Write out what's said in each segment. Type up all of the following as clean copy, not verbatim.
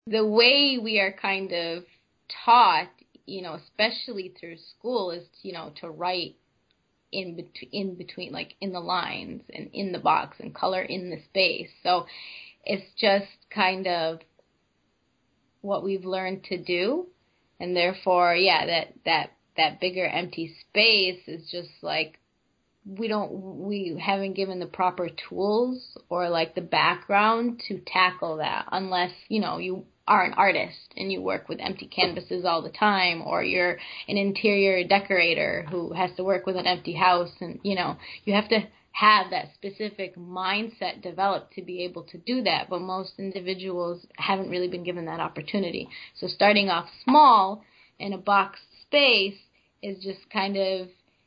the way we are kind of taught, especially through school, is, to write in between, like in the lines and in the box and color in the space. So it's just kind of what we've learned to do. And therefore, yeah, that bigger empty space is just like, we haven't given the proper tools or like the background to tackle that, unless, you are an artist and you work with empty canvases all the time, or you're an interior decorator who has to work with an empty house, and, you have to have that specific mindset developed to be able to do that. But most individuals haven't really been given that opportunity. So starting off small in a box space is just kind of,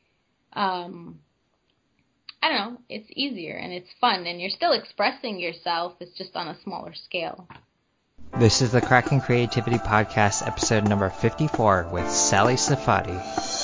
I don't know, it's easier and it's fun, and you're still expressing yourself. It's just on a smaller scale. This is the Cracking Creativity Podcast, episode number 54 with Sally Safadi.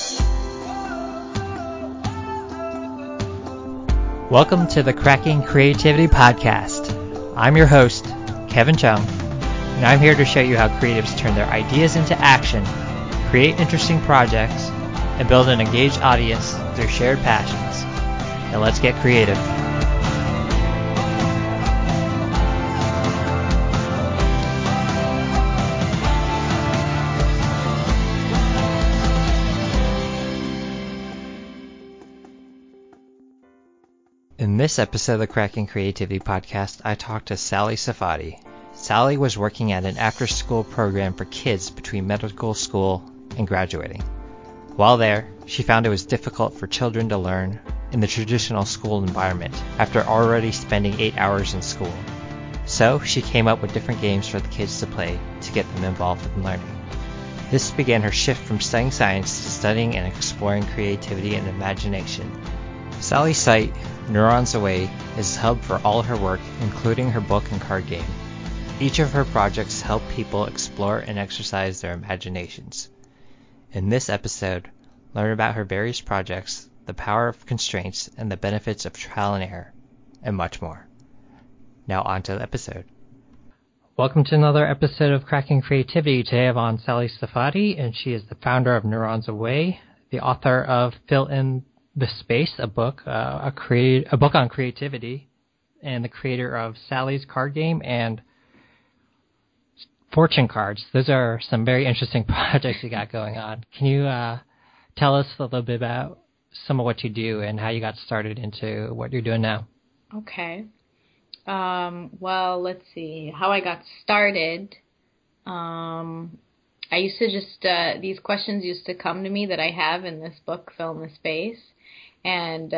Welcome to the Cracking Creativity Podcast. I'm your host, Kevin Chung, and I'm here to show you how creatives turn their ideas into action, create interesting projects, and build an engaged audience through shared passions. Now let's get creative. In this episode of the Cracking Creativity Podcast, I talked to Sally Safadi. Sally was working at an after-school program for kids between medical school and graduating. While there, she found it was difficult for children to learn in the traditional school environment after already spending 8 hours in school. So she came up with different games for the kids to play to get them involved in learning. This began her shift from studying science to studying and exploring creativity and imagination. Sally's site, Neurons Away, is a hub for all her work, including her book and card game. Each of her projects help people explore and exercise their imaginations. In this episode, learn about her various projects, the power of constraints, and the benefits of trial and error, and much more. Now on to the episode. Welcome to another episode of Cracking Creativity. Today I'm on Sally Safadi, and she is the founder of Neurons Away, the author of Fill in the Space, a book on creativity, and the creator of Sally's card game and fortune cards. Those are some very interesting projects you got going on. Can you tell us a little bit about some of what you do and how you got started into what you're doing now? Okay. Well, let's see. How I got started. I used to just, these questions used to come to me that I have in this book, Fill in the Space. And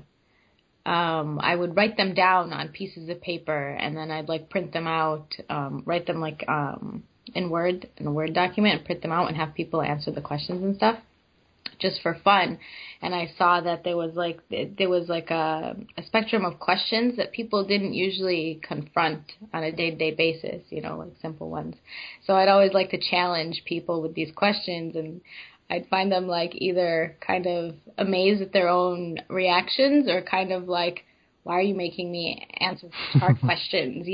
I would write them down on pieces of paper, and then I'd like print them out, write them like in a Word document, and print them out and have people answer the questions and stuff, just for fun. And I saw that there was like a spectrum of questions that people didn't usually confront on a day-to-day basis, like simple ones. So I'd always like to challenge people with these questions, and I'd find them like either kind of amazed at their own reactions, or kind of like, why are you making me answer such hard questions,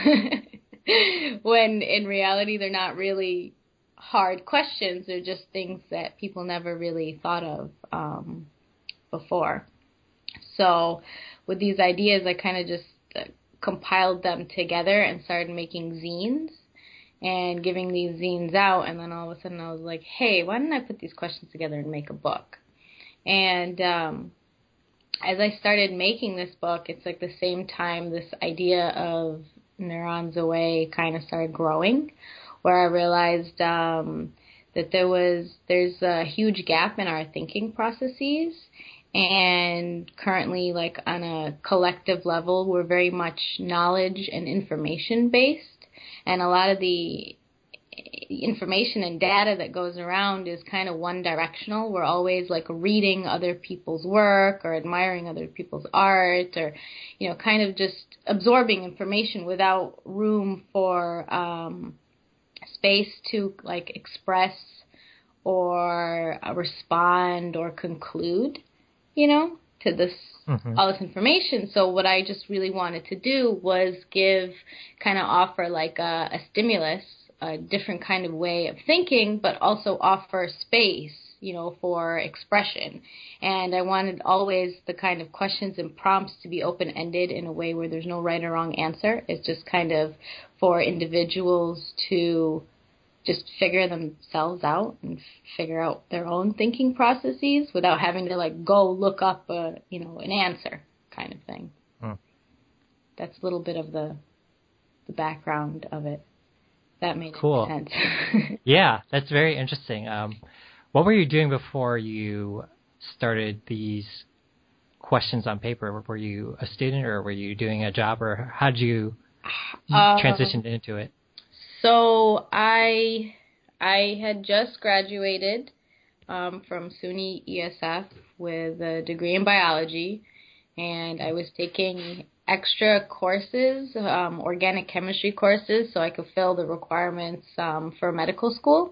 when in reality they're not really hard questions. They're just things that people never really thought of before. So with these ideas, I kind of just compiled them together and started making zines and giving these zines out. And then all of a sudden I was like, hey, why don't I put these questions together and make a book? And as I started making this book, it's like the same time this idea of Neurons Away kind of started growing, where I realized that there's a huge gap in our thinking processes. And currently, like on a collective level, we're very much knowledge and information based. And a lot of the information and data that goes around is kind of one directional. We're always like reading other people's work or admiring other people's art, or, kind of just absorbing information without room for space to like express or respond or conclude, to this all this information. So what I just really wanted to do was offer like a stimulus a different kind of way of thinking, but also offer space, for expression. And I wanted always the kind of questions and prompts to be open-ended in a way where there's no right or wrong answer. It's just kind of for individuals to just figure themselves out and figure out their own thinking processes without having to go look up an answer kind of thing. That's a little bit of the background of it. That made sense. Yeah, that's very interesting. What were you doing before you started these questions on paper? Were you a student, or were you doing a job, or how did you transition into it? So I had just graduated from SUNY ESF with a degree in biology, and I was taking extra courses, organic chemistry courses, so I could fill the requirements for medical school.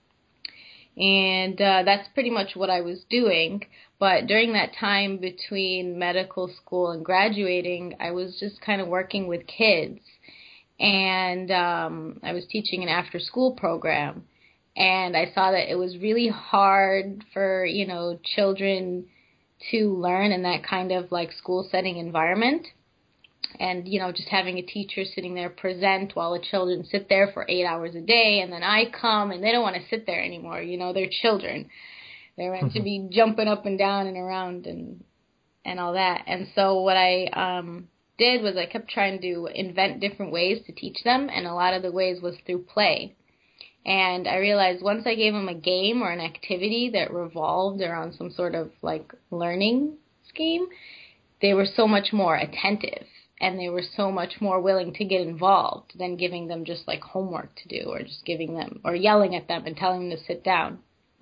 And that's pretty much what I was doing. But during that time between medical school and graduating, I was just kind of working with kids. And I was teaching an after-school program. And I saw that it was really hard for, children to learn in that kind of school setting environment. And, just having a teacher sitting there present while the children sit there for 8 hours a day, and then I come and they don't want to sit there anymore. They're children. They're meant to be jumping up and down and around and all that. And so what I did was I kept trying to invent different ways to teach them, and a lot of the ways was through play. And I realized once I gave them a game or an activity that revolved around some sort of learning scheme, they were so much more attentive. And they were so much more willing to get involved than giving them just homework to do, or just giving them or yelling at them and telling them to sit down.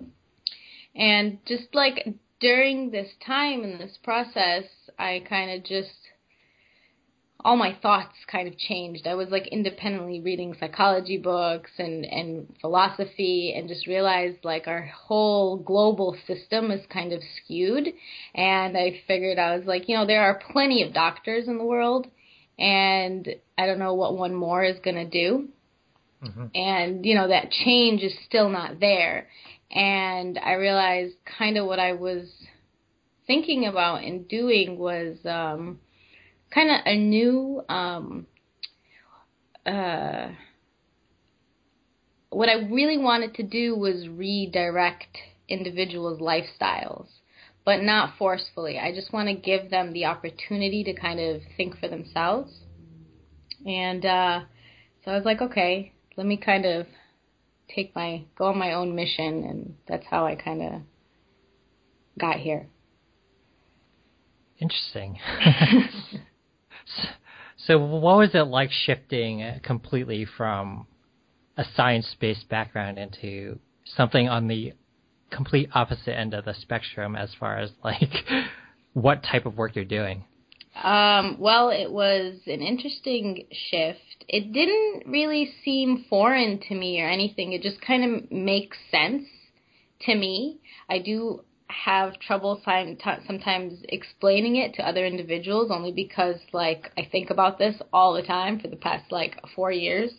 And just during this time in this process, I kind of just, all my thoughts kind of changed. I was independently reading psychology books and philosophy, and just realized our whole global system is kind of skewed. And I figured, I was there are plenty of doctors in the world, and I don't know what one more is going to do. Mm-hmm. And, that change is still not there. And I realized kind of what I was thinking about and doing was kind of a new, what I really wanted to do was redirect individuals' lifestyles, but not forcefully. I just want to give them the opportunity to kind of think for themselves. And so I was okay, let me kind of go on my own mission, and that's how I kind of got here. Interesting. So what was it like shifting completely from a science-based background into something on the complete opposite end of the spectrum as far as what type of work you're doing? Well, it was an interesting shift. It didn't really seem foreign to me or anything. It just kind of makes sense to me. I do have trouble sometimes explaining it to other individuals, only because I think about this all the time for the past 4 years.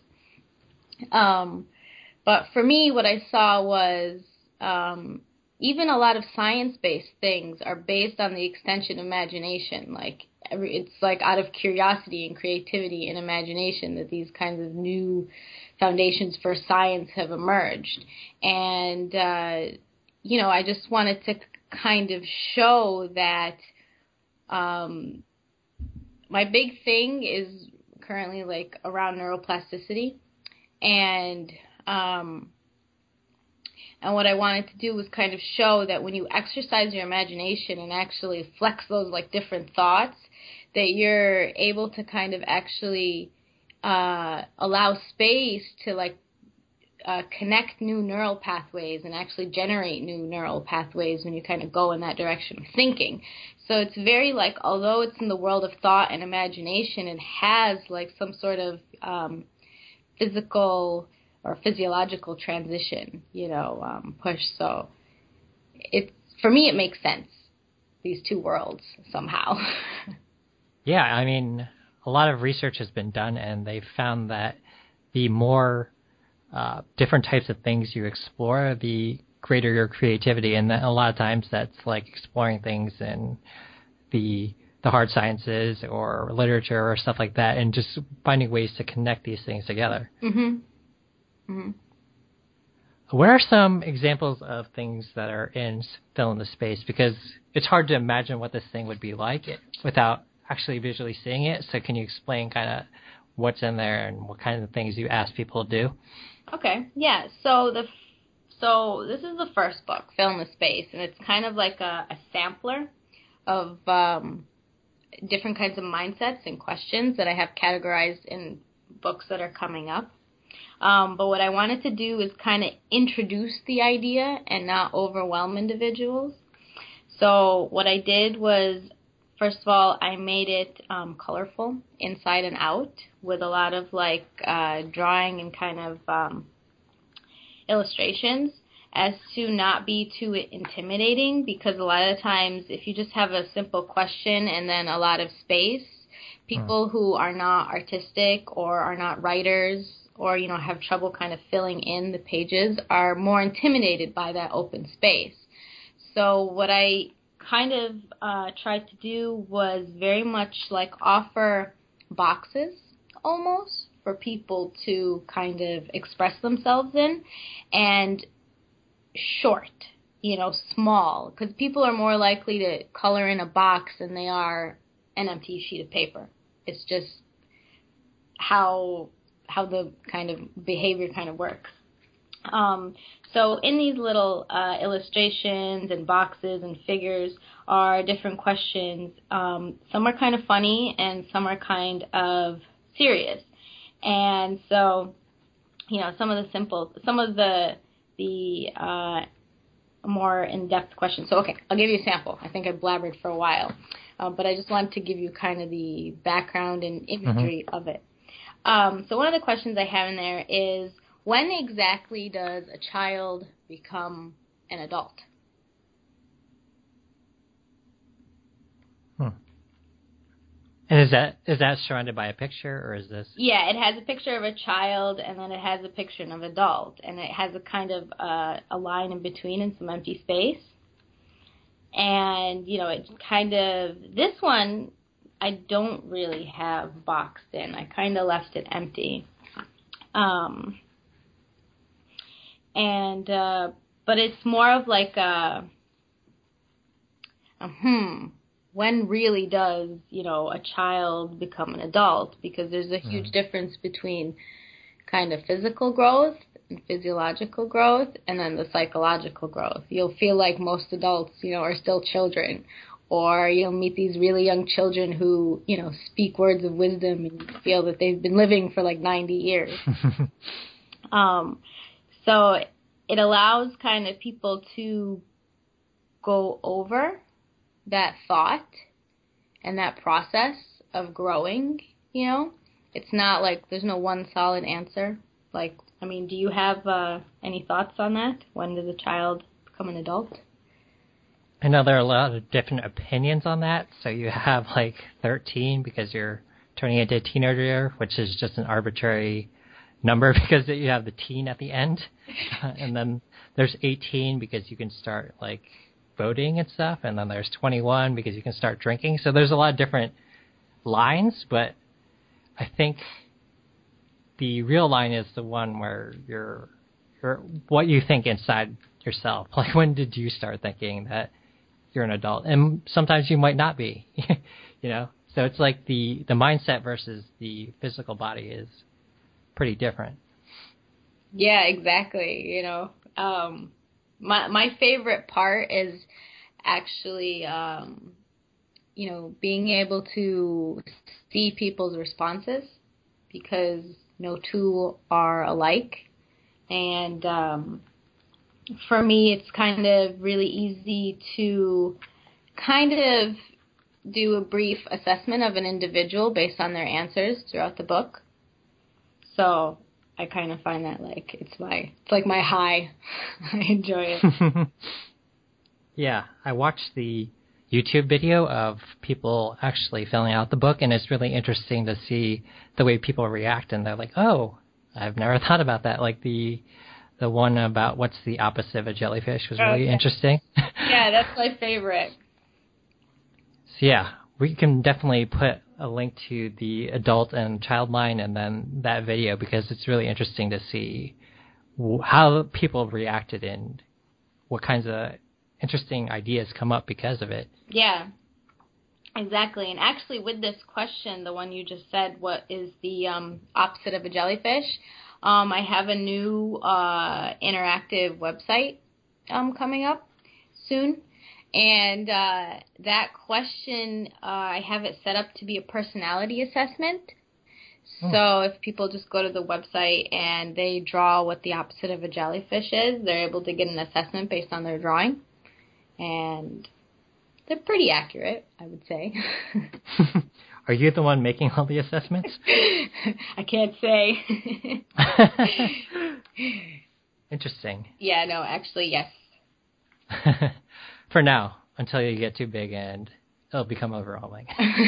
But for me, what I saw was even a lot of science-based things are based on the extension of imagination. It's out of curiosity and creativity and imagination that these kinds of new foundations for science have emerged. And I just wanted to kind of show that my big thing is currently around neuroplasticity, and what I wanted to do was kind of show that when you exercise your imagination and actually flex those different thoughts, that you're able to kind of actually allow space to connect new neural pathways and actually generate new neural pathways when you kind of go in that direction of thinking. So it's very although it's in the world of thought and imagination, it has some sort of physical or physiological transition, push. So for me, it makes sense, these two worlds somehow. Yeah, I mean, a lot of research has been done, and they've found that the more different types of things you explore, the greater your creativity. And a lot of times that's like exploring things in the hard sciences or literature or stuff like that, and just finding ways to connect these things together. Mm-hmm. Mm-hmm. What are some examples of things that are in Fill in the Space? Because it's hard to imagine what this thing would be like without actually visually seeing it. So can you explain kind of what's in there and what kind of things you ask people to do? Okay. Yeah. So this is the first book, Fill in the Space, and it's kind of like a sampler of different kinds of mindsets and questions that I have categorized in books that are coming up. But what I wanted to do is kind of introduce the idea and not overwhelm individuals. So what I did was, first of all, I made it colorful inside and out with a lot of like drawing and kind of illustrations, as to not be too intimidating, because a lot of times if you just have a simple question and then a lot of space, people who are not artistic or are not writers or, you know, have trouble kind of filling in the pages are more intimidated by that open space. So what I kind of tried to do was very much like offer boxes almost for people to kind of express themselves in, and short, you know, small, because people are more likely to color in a box than they are an empty sheet of paper. It's just how the kind of behavior kind of works. So in these little illustrations and boxes and figures are different questions. Some are kind of funny and some are kind of serious. And so, you know, some of the more in-depth questions. So, okay, I'll give you a sample. I think I blabbered for a while, but I just wanted to give you kind of the background and imagery of it. So one of the questions I have in there is, when exactly does a child become an adult? And is that surrounded by a picture, or is this? Yeah, it has a picture of a child, and then it has a picture of an adult, and it has a kind of a line in between and some empty space. And, you know, it kind of, this one I don't really have boxed in. I kind of left it empty. But it's more of like when really does, you know, a child become an adult? Because there's a huge difference between kind of physical growth and physiological growth, and then the psychological growth. You'll feel like most adults, you know, are still children, or you'll meet these really young children who, you know, speak words of wisdom and you feel that they've been living for like 90 years. So it allows kind of people to go over that thought and that process of growing, you know. It's not like there's no one solid answer. Like, I mean, do you have any thoughts on that? When does a child become an adult? I know there are a lot of different opinions on that. So you have like 13 because you're turning into a teenager, which is just an arbitrary number because you have the teen at the end. And then there's 18 because you can start like voting and stuff. And then there's 21 because you can start drinking. So there's a lot of different lines, but I think the real line is the one where you're what you think inside yourself. Like, when did you start thinking that you're an adult? And sometimes you might not be, you know? So it's like the mindset versus the physical body is pretty different. Yeah, exactly. You know, my favorite part is actually, you know, being able to see people's responses, because no two are alike. And for me, it's kind of really easy to kind of do a brief assessment of an individual based on their answers throughout the book. So I kind of find that like it's like my high. I enjoy it. Yeah, I watched the YouTube video of people actually filling out the book, and it's really interesting to see the way people react. And they're like, "Oh, I've never thought about that. Like the one about what's the opposite of a jellyfish was really interesting. Yeah, that's my favorite. So yeah, we can definitely put a link to the adult and child mind and then that video because it's really interesting to see how people reacted and what kinds of interesting ideas come up because of it. Yeah, exactly. And actually with this question, the one you just said, what is the opposite of a jellyfish? I have a new interactive website coming up soon. And that question, I have it set up to be a personality assessment. So if people just go to the website and they draw what the opposite of a jellyfish is, they're able to get an assessment based on their drawing. And they're pretty accurate, I would say. Are you the one making all the assessments? I can't say. Interesting. Yeah, no, actually, yes. For now, until you get too big and it'll become overwhelming.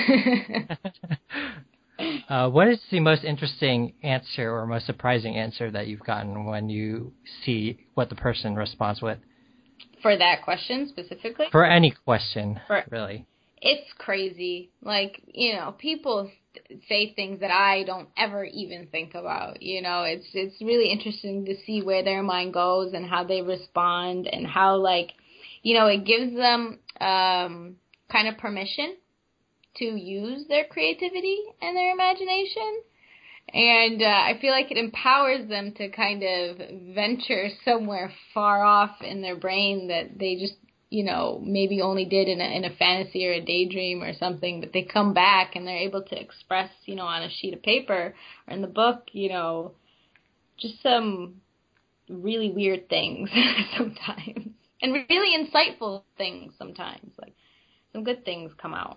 What is the most interesting answer or most surprising answer that you've gotten when you see what the person responds with? For that question specifically? For any question, really. It's crazy. Like, people say things that I don't ever even think about. It's really interesting to see where their mind goes and how they respond and how, it gives them kind of permission to use their creativity and their imagination. And I feel like it empowers them to kind of venture somewhere far off in their brain that they just, maybe only did in a fantasy or a daydream or something. But they come back and they're able to express, on a sheet of paper or in the book, just some really weird things sometimes. And really insightful things sometimes. Like, some good things come out.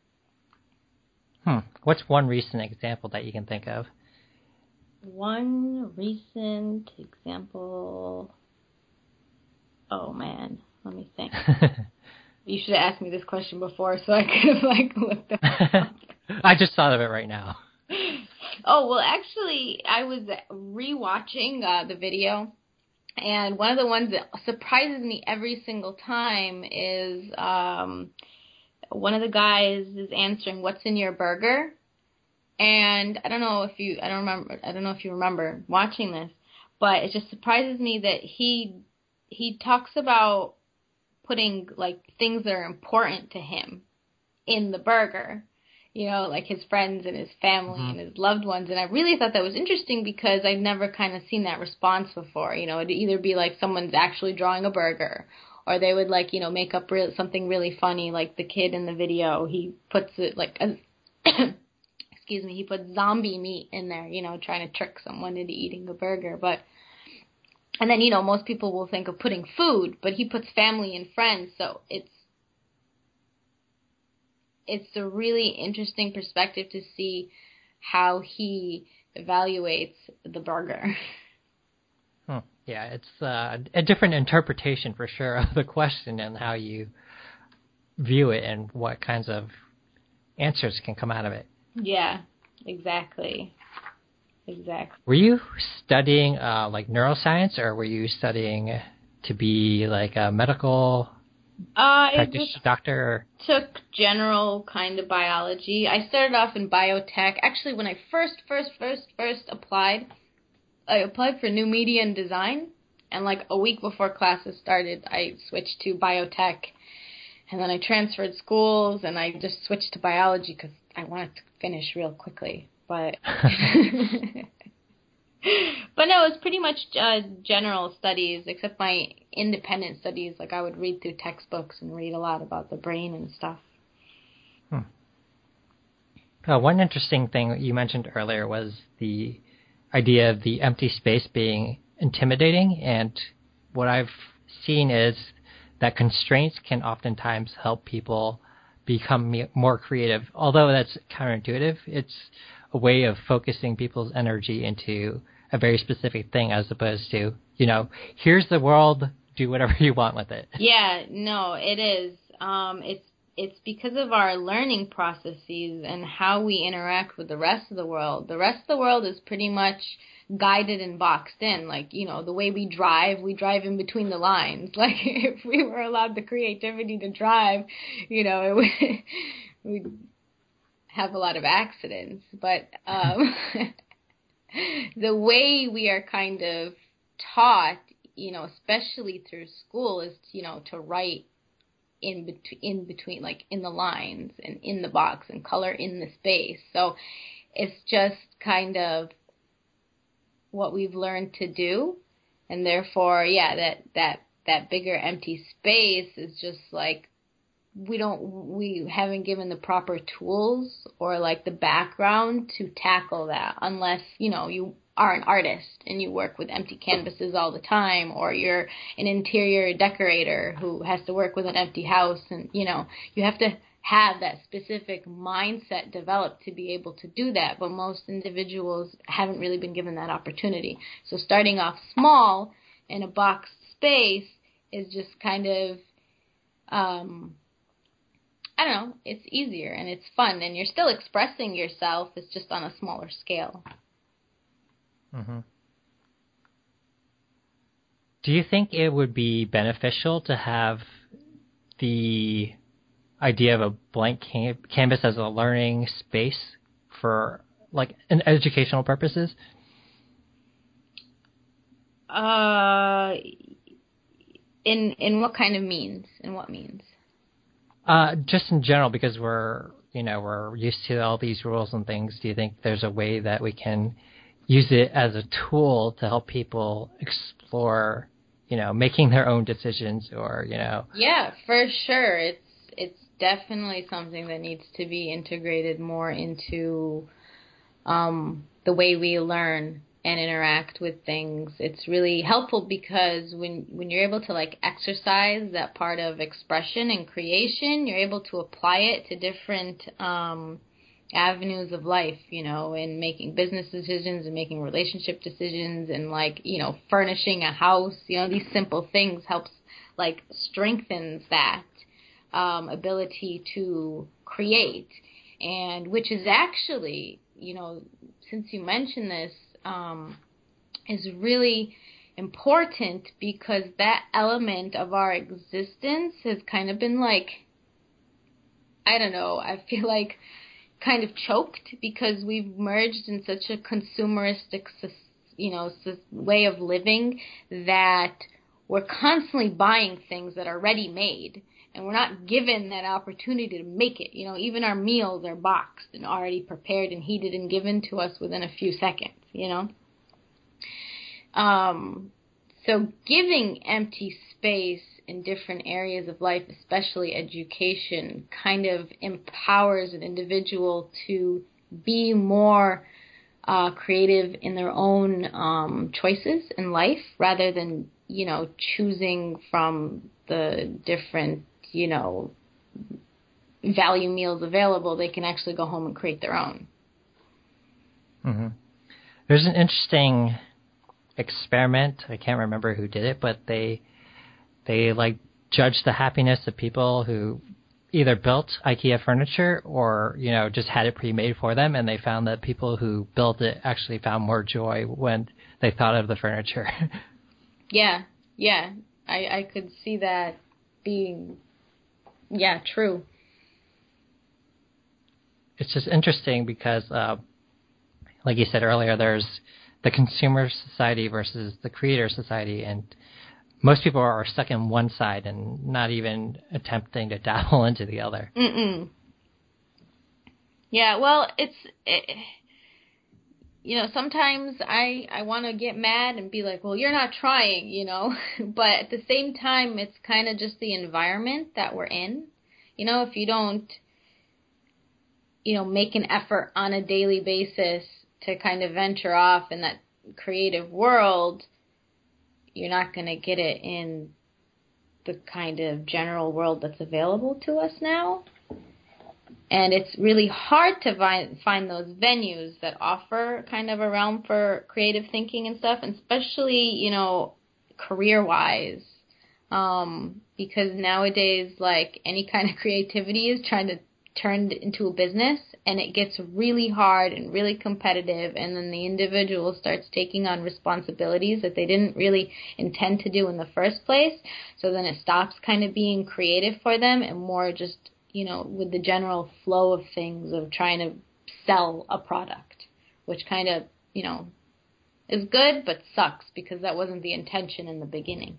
What's one recent example that you can think of? One recent example. Oh, man. Let me think. You should have asked me this question before so I could have, looked it up. I just thought of it right now. Oh, well, actually, I was rewatching the video. And one of the ones that surprises me every single time is one of the guys is answering, "What's in your burger?" And I don't know if you remember watching this, but it just surprises me that he talks about putting things that are important to him in the burger. Like his friends and his family and his loved ones. And I really thought that was interesting because I'd never kind of seen that response before. It'd either be like someone's actually drawing a burger, or they would make up something really funny, like the kid in the video. He puts it excuse me, he puts zombie meat in there, trying to trick someone into eating a burger. And then, most people will think of putting food, but he puts family and friends. So it's a really interesting perspective to see how he evaluates the burger. Yeah, it's a different interpretation for sure of the question and how you view it and what kinds of answers can come out of it. Yeah, exactly. Were you studying neuroscience, or were you studying to be a medical practitioner, doctor? Took general kind of biology. I started off in biotech. Actually, when I first applied, I applied for new media and design, and a week before classes started, I switched to biotech, and then I transferred schools, and I just switched to biology because I wanted to finish real quickly. But but no, it was pretty much general studies, except my independent studies. I would read through textbooks and read a lot about the brain and stuff. One interesting thing you mentioned earlier was the idea of the empty space being intimidating, and what I've seen is that constraints can oftentimes help people become more creative. Although that's counterintuitive, it's a way of focusing people's energy into a very specific thing as opposed to, here's the world, do whatever you want with it. Yeah, no, it is. It's because of our learning processes and how we interact with the rest of the world. The rest of the world is pretty much guided and boxed in. Like, the way we drive in between the lines. Like, if we were allowed the creativity to drive, we'd have a lot of accidents. But the way we are kind of taught, especially through school, is, to write in between, like in the lines and in the box, and color in the space. So it's just kind of what we've learned to do, and therefore, that bigger empty space is just like we haven't given the proper tools or like the background to tackle that, unless you are an artist and you work with empty canvases all the time, or you're an interior decorator who has to work with an empty house, and you have to have that specific mindset developed to be able to do that. But most individuals haven't really been given that opportunity. So starting off small in a boxed space is just kind of, I don't know, it's easier and it's fun, and you're still expressing yourself. It's just on a smaller scale. Mm-hmm. Do you think it would be beneficial to have the idea of a blank canvas as a learning space for like in educational purposes? In what kind of means? In what means? Just in general, because we're used to all these rules and things. Do you think there's a way that we can use it as a tool to help people explore, making their own decisions, or Yeah, for sure. It's definitely something that needs to be integrated more into the way we learn and interact with things. It's really helpful because when you're able to like exercise that part of expression and creation, you're able to apply it to different avenues of life, and making business decisions and making relationship decisions, and like, furnishing a house, these simple things helps like strengthens that ability to create. And which is actually, since you mentioned this, is really important, because that element of our existence has kind of been like, I don't know, I feel like kind of choked, because we've merged in such a consumeristic, way of living that we're constantly buying things that are ready-made, and we're not given that opportunity to make it. Even our meals are boxed and already prepared and heated and given to us within a few seconds, So giving empty space in different areas of life, especially education, kind of empowers an individual to be more creative in their own choices in life, rather than, choosing from the different, value meals available. They can actually go home and create their own. Mm-hmm. There's an interesting experiment. I can't remember who did it, but they like judged the happiness of people who either built IKEA furniture or, just had it pre-made for them, and they found that people who built it actually found more joy when they thought of the furniture. Yeah. I could see that being, true. It's just interesting because, like you said earlier, there's the consumer society versus the creator society, and most people are stuck in one side and not even attempting to dabble into the other. Mm-mm. Yeah, well, sometimes I want to get mad and be like, well, you're not trying, but at the same time, it's kind of just the environment that we're in. If you don't, make an effort on a daily basis to kind of venture off in that creative world, you're not going to get it in the kind of general world that's available to us now. And it's really hard to find those venues that offer kind of a realm for creative thinking and stuff, and especially, career-wise, because nowadays, like, any kind of creativity is trying to turned into a business, and it gets really hard and really competitive, and then the individual starts taking on responsibilities that they didn't really intend to do in the first place. So then it stops kind of being creative for them and more just, with the general flow of things of trying to sell a product, which kind of, is good but sucks because that wasn't the intention in the beginning.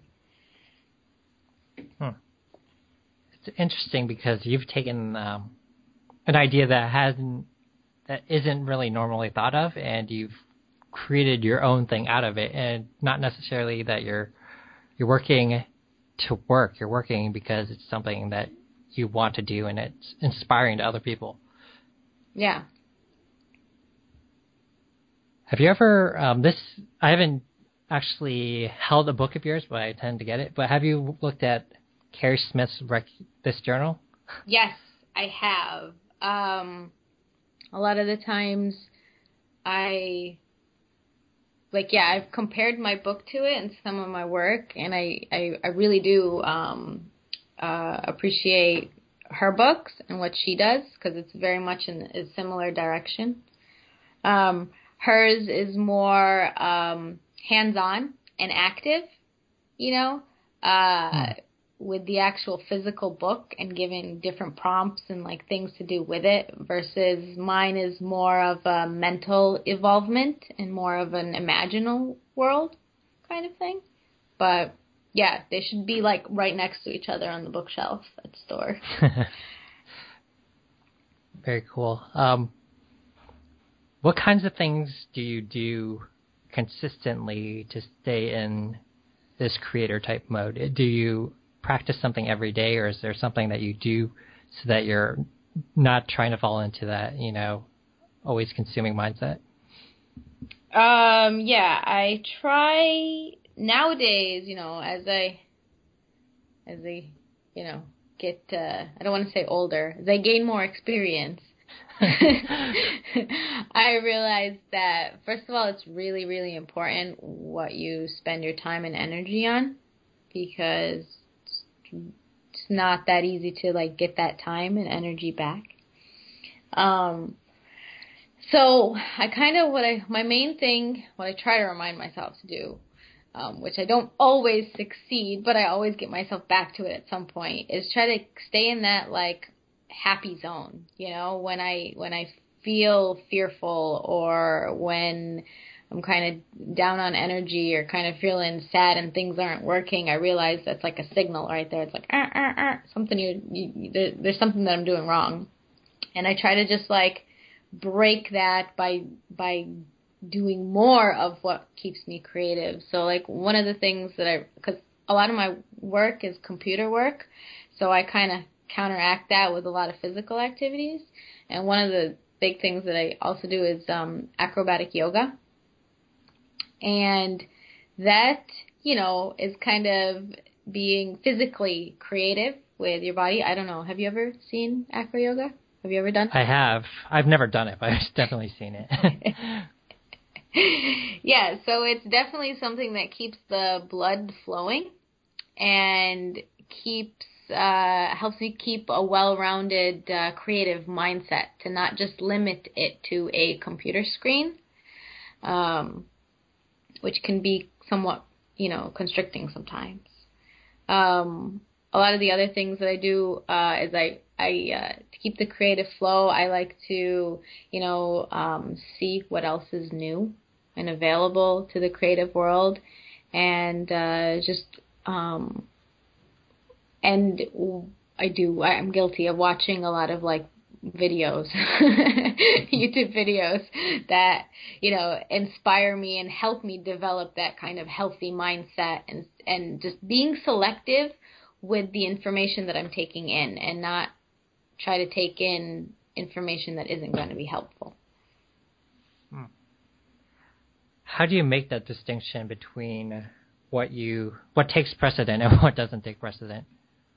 It's interesting because you've taken an idea that isn't really normally thought of, and you've created your own thing out of it, and not necessarily that you're working to work. You're working because it's something that you want to do, and it's inspiring to other people. Yeah. Have you ever I haven't actually held a book of yours, but I tend to get it. But have you looked at Carrie Smith's This Journal? Yes, I have. A lot of the times I've compared my book to it and some of my work, and I really do appreciate her books and what she does because it's very much in a similar direction. Hers is more hands-on and active, with the actual physical book and giving different prompts and things to do with it, versus mine is more of a mental involvement and more of an imaginal world kind of thing. But yeah, they should be right next to each other on the bookshelf at the store. Very cool. What kinds of things do you do consistently to stay in this creator type mode? Do you practice something every day, or is there something that you do so that you're not trying to fall into that, always consuming mindset? Yeah, I try nowadays, as I get, I don't want to say older, as I gain more experience, I realized that, first of all, it's really, really important what you spend your time and energy on, because it's not that easy to get that time and energy back. So I kind of, my main thing, what I try to remind myself to do, which I don't always succeed, but I always get myself back to it at some point, is try to stay in that happy zone. When I feel fearful, or when I'm kind of down on energy or kind of feeling sad and things aren't working, I realize that's like a signal right there. It's something there's something that I'm doing wrong, and I try to just break that by doing more of what keeps me creative. So one of the things that because a lot of my work is computer work, so I kind of counteract that with a lot of physical activities. And one of the big things that I also do is acrobatic yoga. And that, is kind of being physically creative with your body. I don't know. Have you ever seen acro yoga? Have you ever done it? I have. I've never done it, but I've definitely seen it. Yeah, so it's definitely something that keeps the blood flowing and helps me keep a well-rounded creative mindset, to not just limit it to a computer screen, which can be somewhat, constricting sometimes. A lot of the other things that I do is to keep the creative flow, I like to, see what else is new and available to the creative world, and I'm guilty of watching a lot of videos, YouTube videos that, inspire me and help me develop that kind of healthy mindset, and just being selective with the information that I'm taking in, and not try to take in information that isn't going to be helpful. How do you make that distinction between what takes precedent and what doesn't take precedent?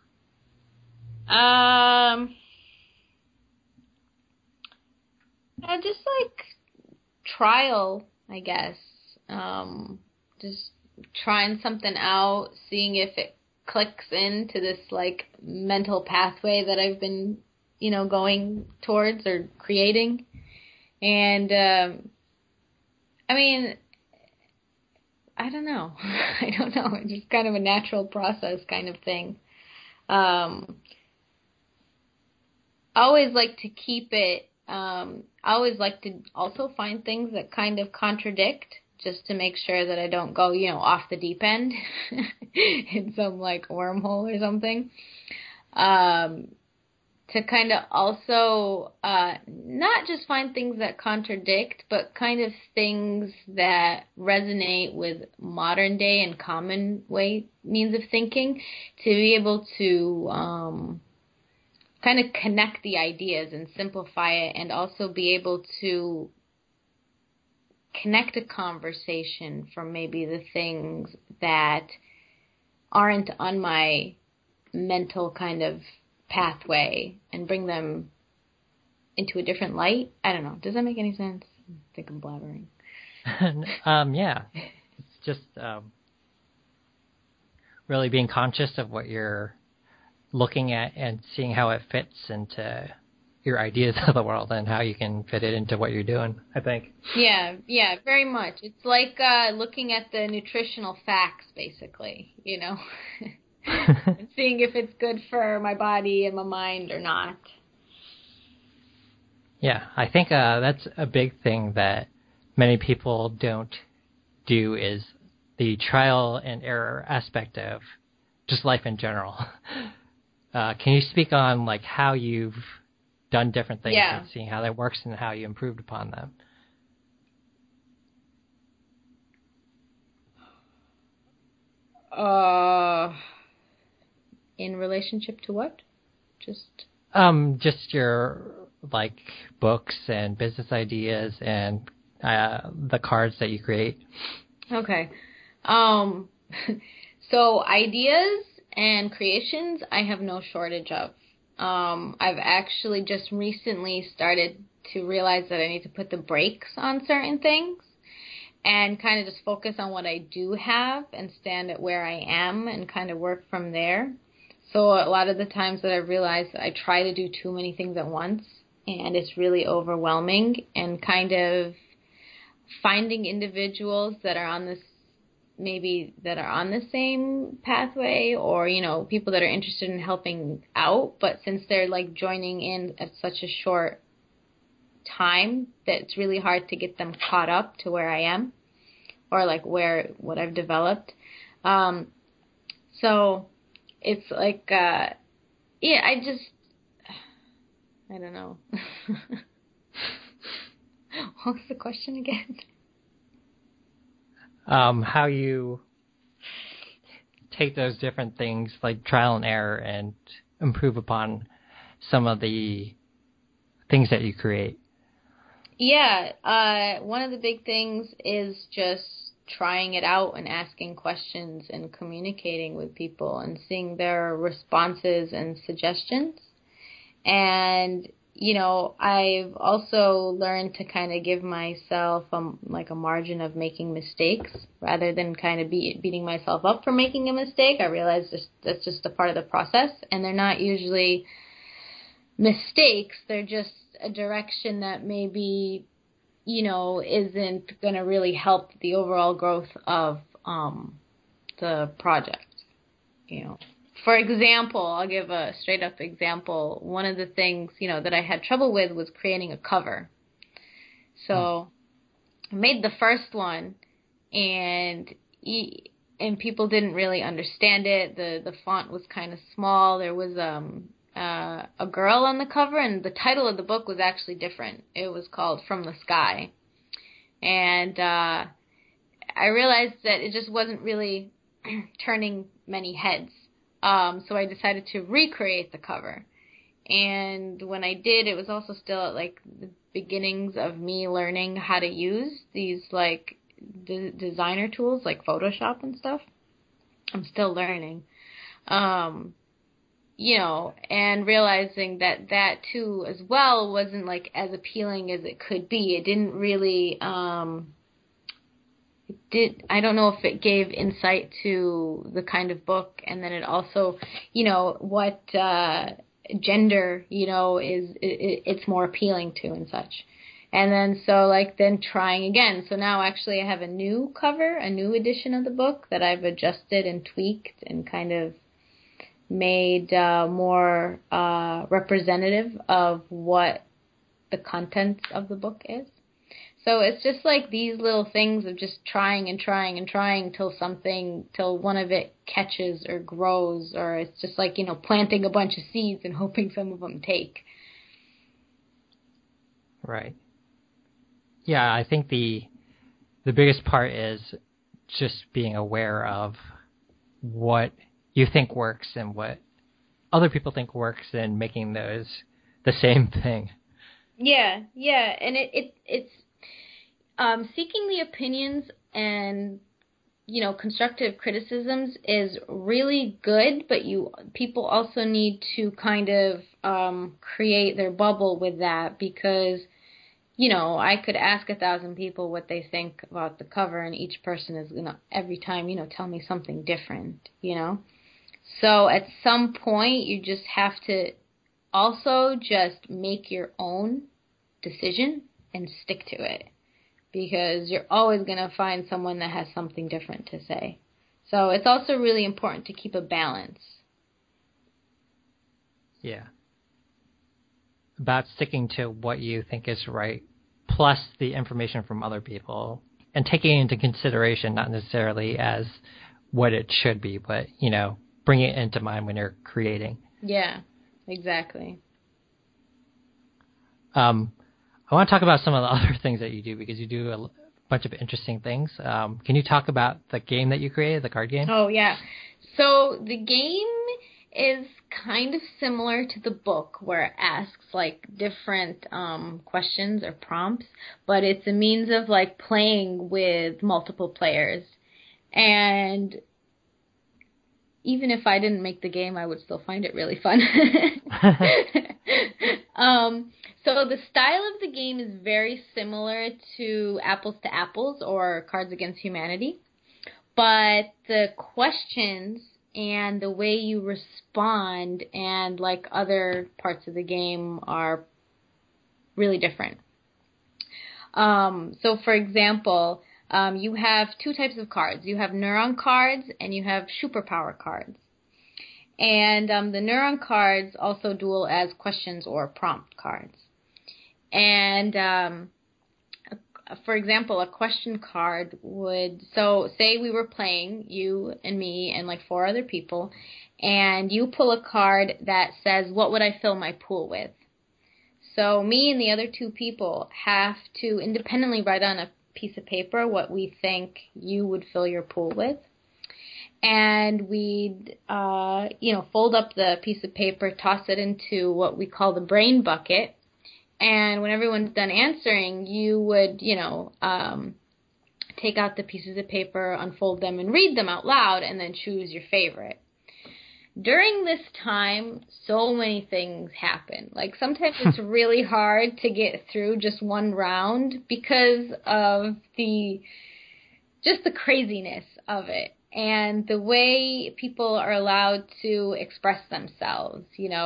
Just trial, I guess. Just trying something out, seeing if it clicks into this mental pathway that I've been going towards or creating. And, I mean, I don't know. I don't know. It's just kind of a natural process kind of thing. I always like to keep it, I always like to also find things that kind of contradict, just to make sure that I don't go, off the deep end in some like wormhole or something. To kind of also not just find things that contradict, but kind of things that resonate with modern day and common way means of thinking, to be able to kind of connect the ideas and simplify it, and also be able to connect a conversation from maybe the things that aren't on my mental kind of pathway and bring them into a different light. I don't know. Does that make any sense? I think I'm blabbering. Yeah. It's just really being conscious of what you're looking at and seeing how it fits into your ideas of the world and how you can fit it into what you're doing, I think. Yeah, very much. It's like looking at the nutritional facts, basically, and seeing if it's good for my body and my mind or not. Yeah, I think that's a big thing that many people don't do, is the trial and error aspect of just life in general. Can you speak on like how you've done different things and seeing how that works and how you improved upon them? In relationship to what? Just your like books and business ideas and the cards that you create. Okay. So ideas and creations, I have no shortage of. I've actually just recently started to realize that I need to put the brakes on certain things and kind of just focus on what I do have and stand at where I am and kind of work from there. So a lot of the times that I've realized that I try to do too many things at once, and it's really overwhelming, and kind of finding individuals that are on this, maybe that are on the same pathway, or, people that are interested in helping out, but since they're like joining in at such a short time that it's really hard to get them caught up to where I am or like what I've developed. So it's like, I don't know. What was the question again? How you take those different things like trial and error and improve upon some of the things that you create. Yeah, one of the big things is just trying it out and asking questions and communicating with people and seeing their responses and suggestions. And, I've also learned to kind of give myself like a margin of making mistakes rather than kind of beating myself up for making a mistake. I realize that's just a part of the process, and they're not usually mistakes. They're just a direction that maybe, isn't going to really help the overall growth of the project. For example, I'll give a straight up example. One of the things, that I had trouble with was creating a cover. So I made the first one, and people didn't really understand it. The font was kind of small. There was a girl on the cover, and the title of the book was actually different. It was called From the Sky. And I realized that it just wasn't really turning many heads. So I decided to recreate the cover. And when I did, it was also still at like the beginnings of me learning how to use these like designer tools like Photoshop and stuff. I'm still learning. And realizing that too as well wasn't like as appealing as it could be. It didn't really, I don't know if it gave insight to the kind of book, and then it also, what gender, it's more appealing to and such. And then then trying again. So now actually I have a new cover, a new edition of the book that I've adjusted and tweaked and kind of made more representative of what the content of the book is. So it's just like these little things of just trying and trying and trying till one of it catches or grows, or it's just like, planting a bunch of seeds and hoping some of them take. Right. Yeah, I think the biggest part is just being aware of what you think works and what other people think works, and making those the same thing. Yeah, and it's seeking the opinions and constructive criticisms is really good, but people also need to kind of create their bubble with that, because I could ask 1,000 people what they think about the cover, and each person is gonna every time tell me something different. So at some point you just have to also just make your own decision and stick to it, because you're always going to find someone that has something different to say. So it's also really important to keep a balance. Yeah. About sticking to what you think is right, plus the information from other people, and taking it into consideration, not necessarily as what it should be, but, bringing it into mind when you're creating. Yeah, exactly. I want to talk about some of the other things that you do, because you do a bunch of interesting things. Can you talk about the game that you created, the card game? Oh, yeah. So the game is kind of similar to the book, where it asks different questions or prompts, but it's a means of playing with multiple players. And even if I didn't make the game, I would still find it really fun. So the style of the game is very similar to Apples to Apples or Cards Against Humanity, but the questions and the way you respond and other parts of the game are really different. So for example, you have two types of cards. You have neuron cards and you have superpower cards. And the neuron cards also dual as questions or prompt cards. And for example, a question card would, so say we were playing, you and me and 4 other people, and you pull a card that says, what would I fill my pool with? So me and the other 2 people have to independently write on a piece of paper what we think you would fill your pool with. And we'd, fold up the piece of paper, toss it into what we call the brain bucket. And when everyone's done answering, you would, take out the pieces of paper, unfold them, and read them out loud, and then choose your favorite. During this time, so many things happen. Sometimes it's really hard to get through just one round because of the craziness of it. And the way people are allowed to express themselves,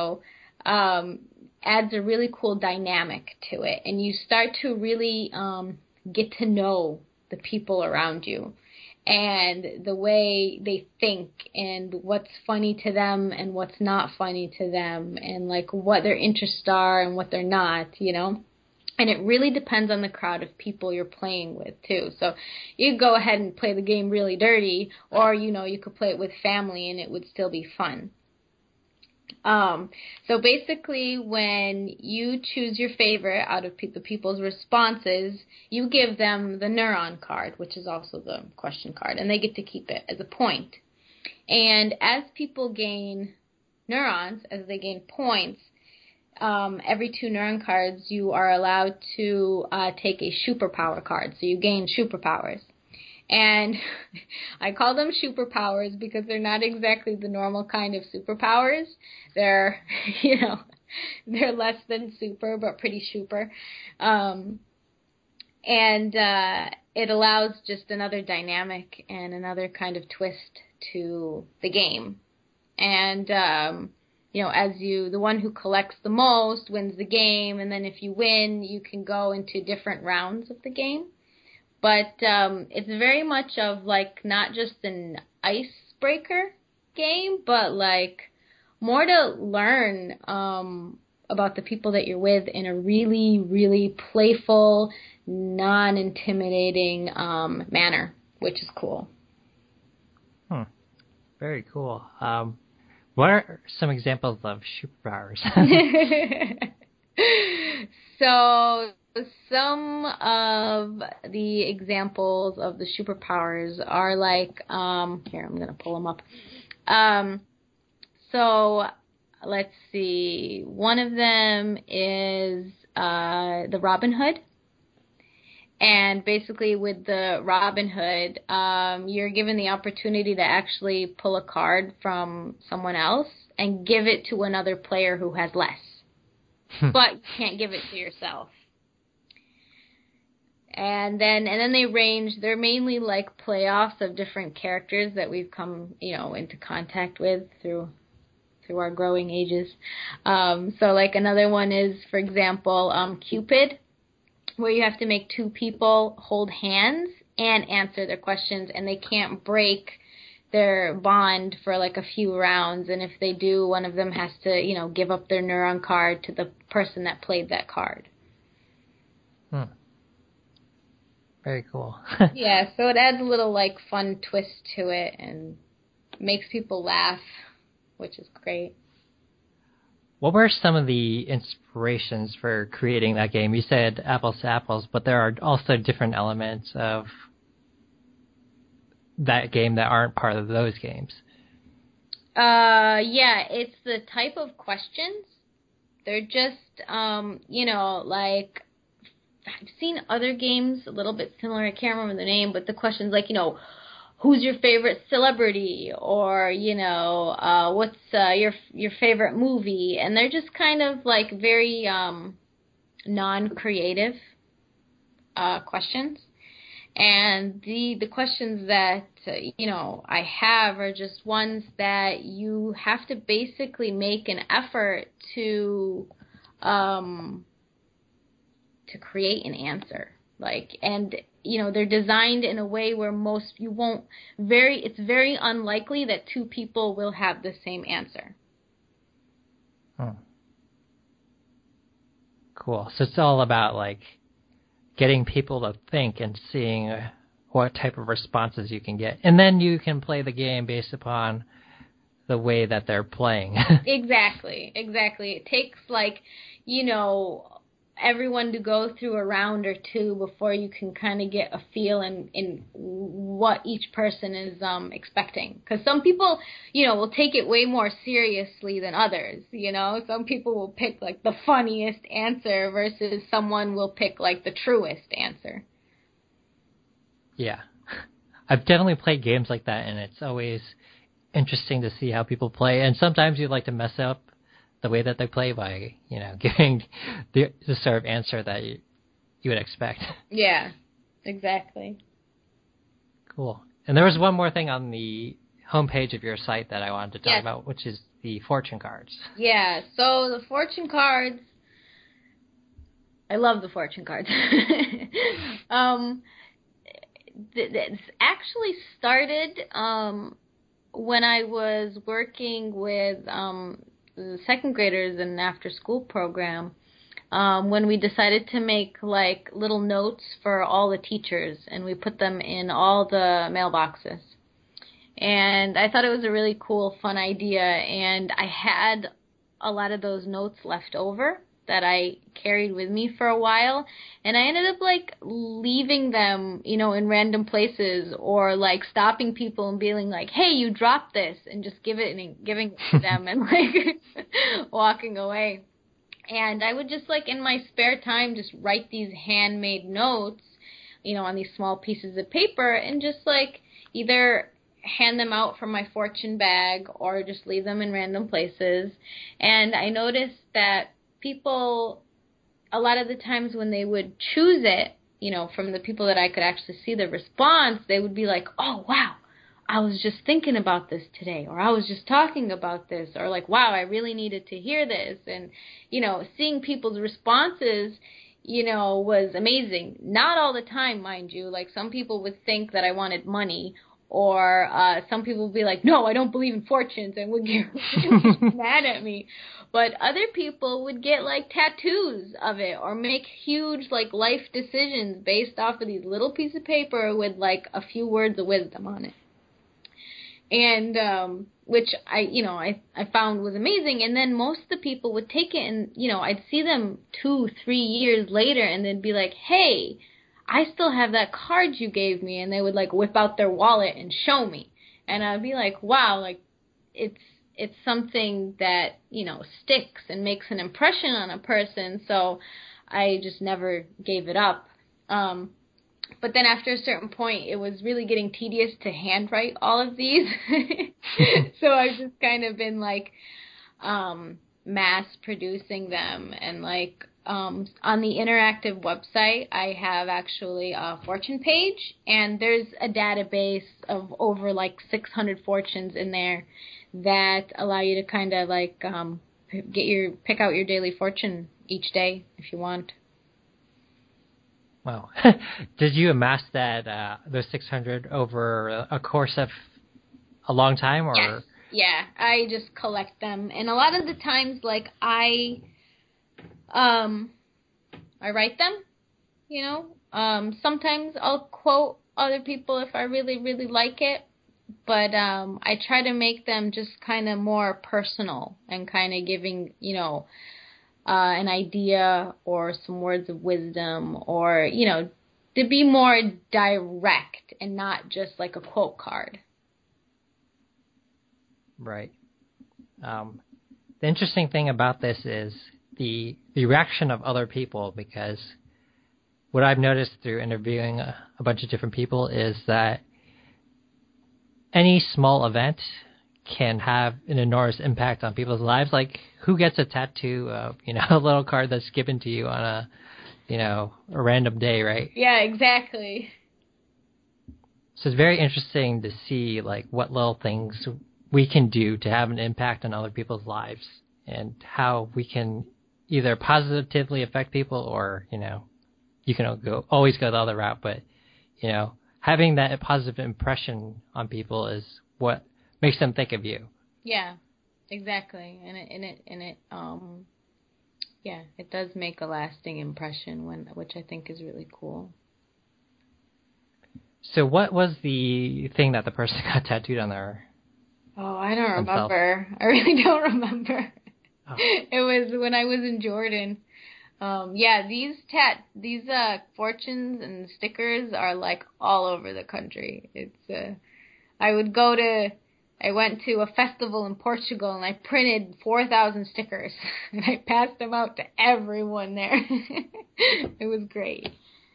adds a really cool dynamic to it. And you start to really get to know the people around you and the way they think and what's funny to them and what's not funny to them, and what their interests are and what they're not, And it really depends on the crowd of people you're playing with, too. So you go ahead and play the game really dirty, or, you could play it with family and it would still be fun. So basically, when you choose your favorite out of the people's responses, you give them the neuron card, which is also the question card, and they get to keep it as a point. And as people gain neurons, as they gain points, every 2 neuron cards, you are allowed to take a superpower card. So you gain superpowers. And I call them superpowers because they're not exactly the normal kind of superpowers. They're, they're less than super, but pretty super. And it allows just another dynamic and another kind of twist to the game. And the one who collects the most wins the game, and then if you win, you can go into different rounds of the game. But it's very much of like not just an icebreaker game, but like more to learn about the people that you're with in a really, really playful, non-intimidating manner, which is cool. Very cool. What are some examples of superpowers? So some of the examples of the superpowers are like, here, I'm going to pull them up. So let's see. One of them is the Robin Hood. And basically with the Robin Hood, you're given the opportunity to actually pull a card from someone else and give it to another player who has less. But you can't give it to yourself. And then they range. They're mainly like playoffs of different characters that we've come, into contact with through our growing ages. So like another one is, for example, Cupid, where you have to make two people hold hands and answer their questions, and they can't break their bond for like a few rounds. And if they do, one of them has to, give up their neuron card to the person that played that card. Very cool. Yeah, so it adds a little like fun twist to it and makes people laugh, which is great. What were some of the inspirations for creating that game? You said apples to apples, but there are also different elements of that game that aren't part of those games. Yeah, it's the type of questions. They're just, like, I've seen other games a little bit similar. I can't remember the name, but the questions like, who's your favorite celebrity, or what's your favorite movie, and they're just kind of like very non-creative questions. And the questions that I have are just ones that you have to basically make an effort to create an answer. They're designed in a way where it's very unlikely that two people will have the same answer. Cool. So it's all about like getting people to think and seeing what type of responses you can get. And then you can play the game based upon the way that they're playing. Exactly. It takes everyone to go through a round or two before you can kind of get a feel in what each person is expecting. Because some people, will take it way more seriously than others. Some people will pick like the funniest answer versus someone will pick like the truest answer. Yeah. I've definitely played games like that, and it's always interesting to see how people play. And sometimes you like to mess up the way that they play by, giving the sort of answer that you would expect. Yeah, exactly. Cool. And there was one more thing on the homepage of your site that I wanted to talk about, which is the fortune cards. Yeah, so the fortune cards, I love the fortune cards. It's actually started when I was working with the second graders in an after school program, when we decided to make like little notes for all the teachers, and we put them in all the mailboxes. And I thought it was a really cool, fun idea, and I had a lot of those notes left over that I carried with me for a while, and I ended up like leaving them, in random places, or like stopping people and being like, "Hey, you dropped this," and just giving it to them and like walking away. And I would just like in my spare time just write these handmade notes, on these small pieces of paper, and just like either hand them out from my fortune bag or just leave them in random places. And I noticed that people, a lot of the times when they would choose it, from the people that I could actually see the response, they would be like, "Oh, wow, I was just thinking about this today, or I was just talking about this, or like, wow, I really needed to hear this. And, seeing people's responses, was amazing. Not all the time, mind you. Like, some people would think that I wanted money, or some people would be like, no, I don't believe in fortunes, and would get really mad at me. But other people would get, like, tattoos of it, or make huge, like, life decisions based off of these little pieces of paper with, like, a few words of wisdom on it. And which I found was amazing. And then most of the people would take it, and I'd see them 2-3 years later, and they'd be like, hey, I still have that card you gave me. And they would like whip out their wallet and show me, and I'd be like, wow, like it's something that sticks and makes an impression on a person. So I just never gave it up. But then after a certain point, it was really getting tedious to handwrite all of these. So I've just kind of been like mass producing them. And like on the interactive website, I have actually a fortune page. And there's a database of over like 600 fortunes in there that allow you to kind of like pick out your daily fortune each day if you want. Wow. Did you amass that those 600 over a course of a long time, or? Yes. Yeah, I just collect them, and a lot of the times, like I write them. Sometimes I'll quote other people if I really, really like it, but I try to make them just kind of more personal and kind of giving an idea or some words of wisdom, or, to be more direct and not just like a quote card. Right. The interesting thing about this is the reaction of other people, because what I've noticed through interviewing a bunch of different people is that any small event can have an enormous impact on people's lives. Like, who gets a tattoo of, a little card that's given to you on a random day, right? Yeah, exactly. So it's very interesting to see, like, what little things we can do to have an impact on other people's lives, and how we can either positively affect people, or, you can always go the other route, but, having that positive impression on people is what makes them think of you. Yeah, exactly. And it does make a lasting impression, which I think is really cool. So what was the thing that the person got tattooed on their? Oh, I don't remember. I really don't remember. Oh. It was when I was in Jordan. These fortunes and stickers are like all over the country. It's I went to a festival in Portugal, and I printed 4,000 stickers, and I passed them out to everyone there. It was great.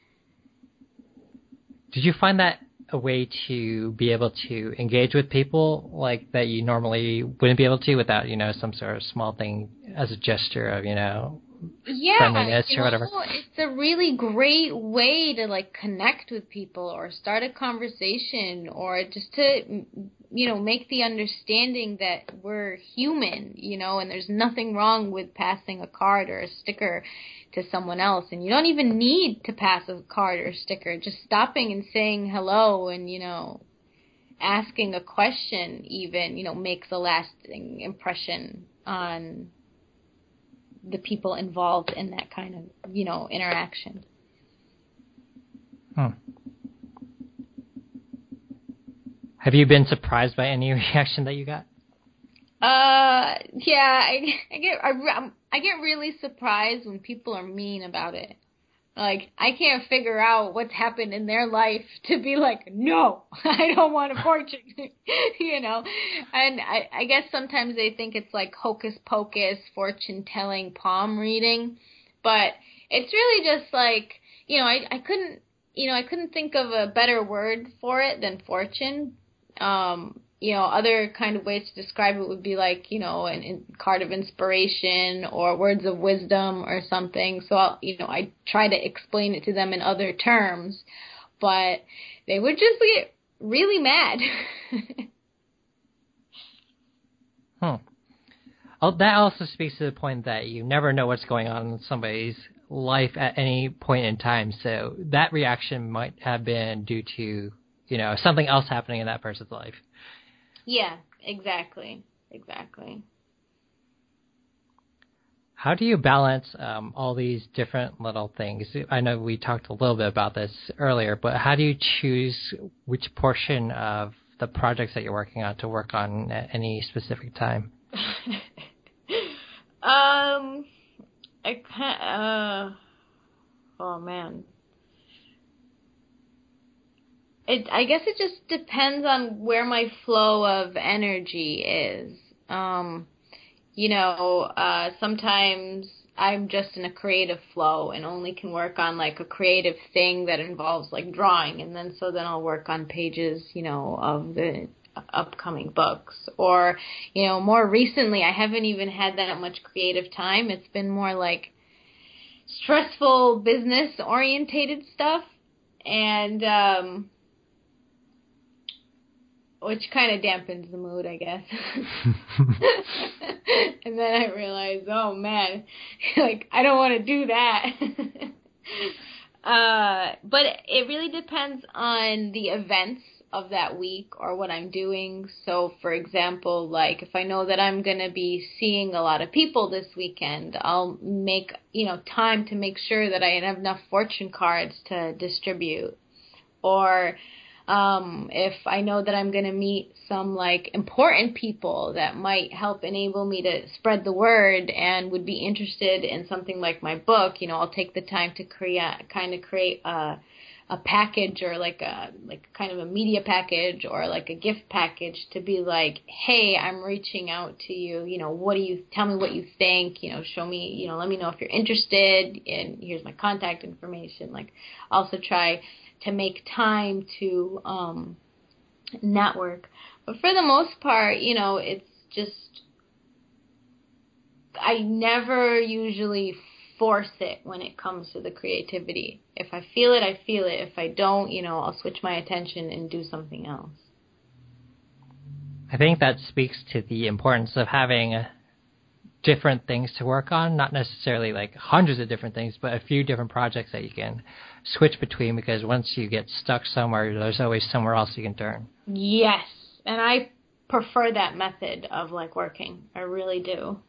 Did you find that a way to be able to engage with people like that you normally wouldn't be able to without, some sort of small thing as a gesture of, friendliness or whatever? It's a really great way to like connect with people, or start a conversation, or just to make the understanding that we're human, and there's nothing wrong with passing a card or a sticker to someone else. And you don't even need to pass a card or a sticker. Just stopping and saying hello and asking a question even makes a lasting impression on the people involved in that kind of interaction. Have you been surprised by any reaction that you got? Yeah, I get really surprised when people are mean about it. Like, I can't figure out what's happened in their life to be like, no, I don't want a fortune, And I guess sometimes they think it's like hocus pocus, fortune telling, palm reading, but it's really just like, I couldn't think of a better word for it than fortune. Other kind of ways to describe it would be like, a card of inspiration or words of wisdom or something. So I try to explain it to them in other terms, but they would just get really mad. Oh, that also speaks to the point that you never know what's going on in somebody's life at any point in time. So that reaction might have been due to, something else happening in that person's life. Yeah, exactly. How do you balance all these different little things? I know we talked a little bit about this earlier, but how do you choose which portion of the projects that you're working on to work on at any specific time? I can't, oh man. I guess it just depends on where my flow of energy is. Sometimes I'm just in a creative flow and only can work on like a creative thing that involves like drawing, and then I'll work on pages, of the upcoming books. Or, more recently I haven't even had that much creative time. It's been more like stressful business orientated stuff, and which kind of dampens the mood, I guess. And then I realized, oh man, like I don't want to do that. But it really depends on the events of that week or what I'm doing. So for example, like if I know that I'm going to be seeing a lot of people this weekend, I'll make, time to make sure that I have enough fortune cards to distribute. Or if I know that I'm going to meet some like important people that might help enable me to spread the word and would be interested in something like my book, I'll take the time to create a package, or like kind of a media package or like a gift package to be like, hey, I'm reaching out to you, tell me what you think, show me, let me know if you're interested, and here's my contact information. Like also try to make time to network. But for the most part, it's just, I never usually force it when it comes to the creativity. If I feel it, I feel it. If I don't, I'll switch my attention and do something else. I think that speaks to the importance of having different things to work on, not necessarily like hundreds of different things, but a few different projects that you can switch between, because once you get stuck somewhere, there's always somewhere else you can turn. Yes, and I prefer that method of like working. I really do.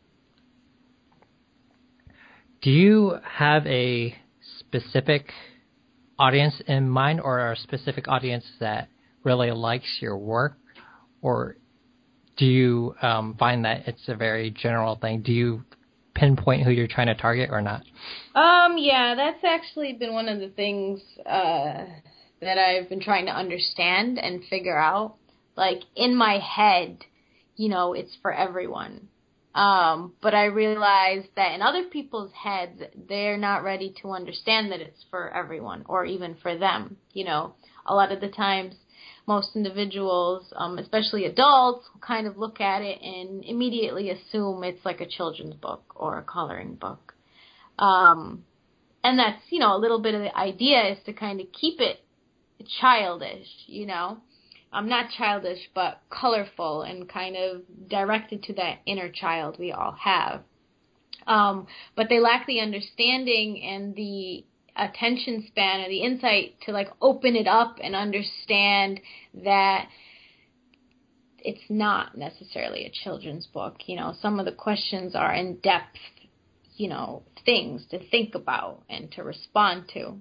Do you have a specific audience in mind, or a specific audience that really likes your work, or do you find that it's a very general thing? Do you pinpoint who you're trying to target or not? Yeah, that's actually been one of the things that I've been trying to understand and figure out. Like in my head, it's for everyone. But I realized that in other people's heads, they're not ready to understand that it's for everyone or even for them. A lot of the times, most individuals, especially adults, kind of look at it and immediately assume it's like a children's book or a coloring book. And that's, a little bit of the idea is to kind of keep it childish, not childish, but colorful and kind of directed to that inner child we all have. But they lack the understanding and the attention span or the insight to like open it up and understand that it's not necessarily a children's book. Some of the questions are in depth, things to think about and to respond to.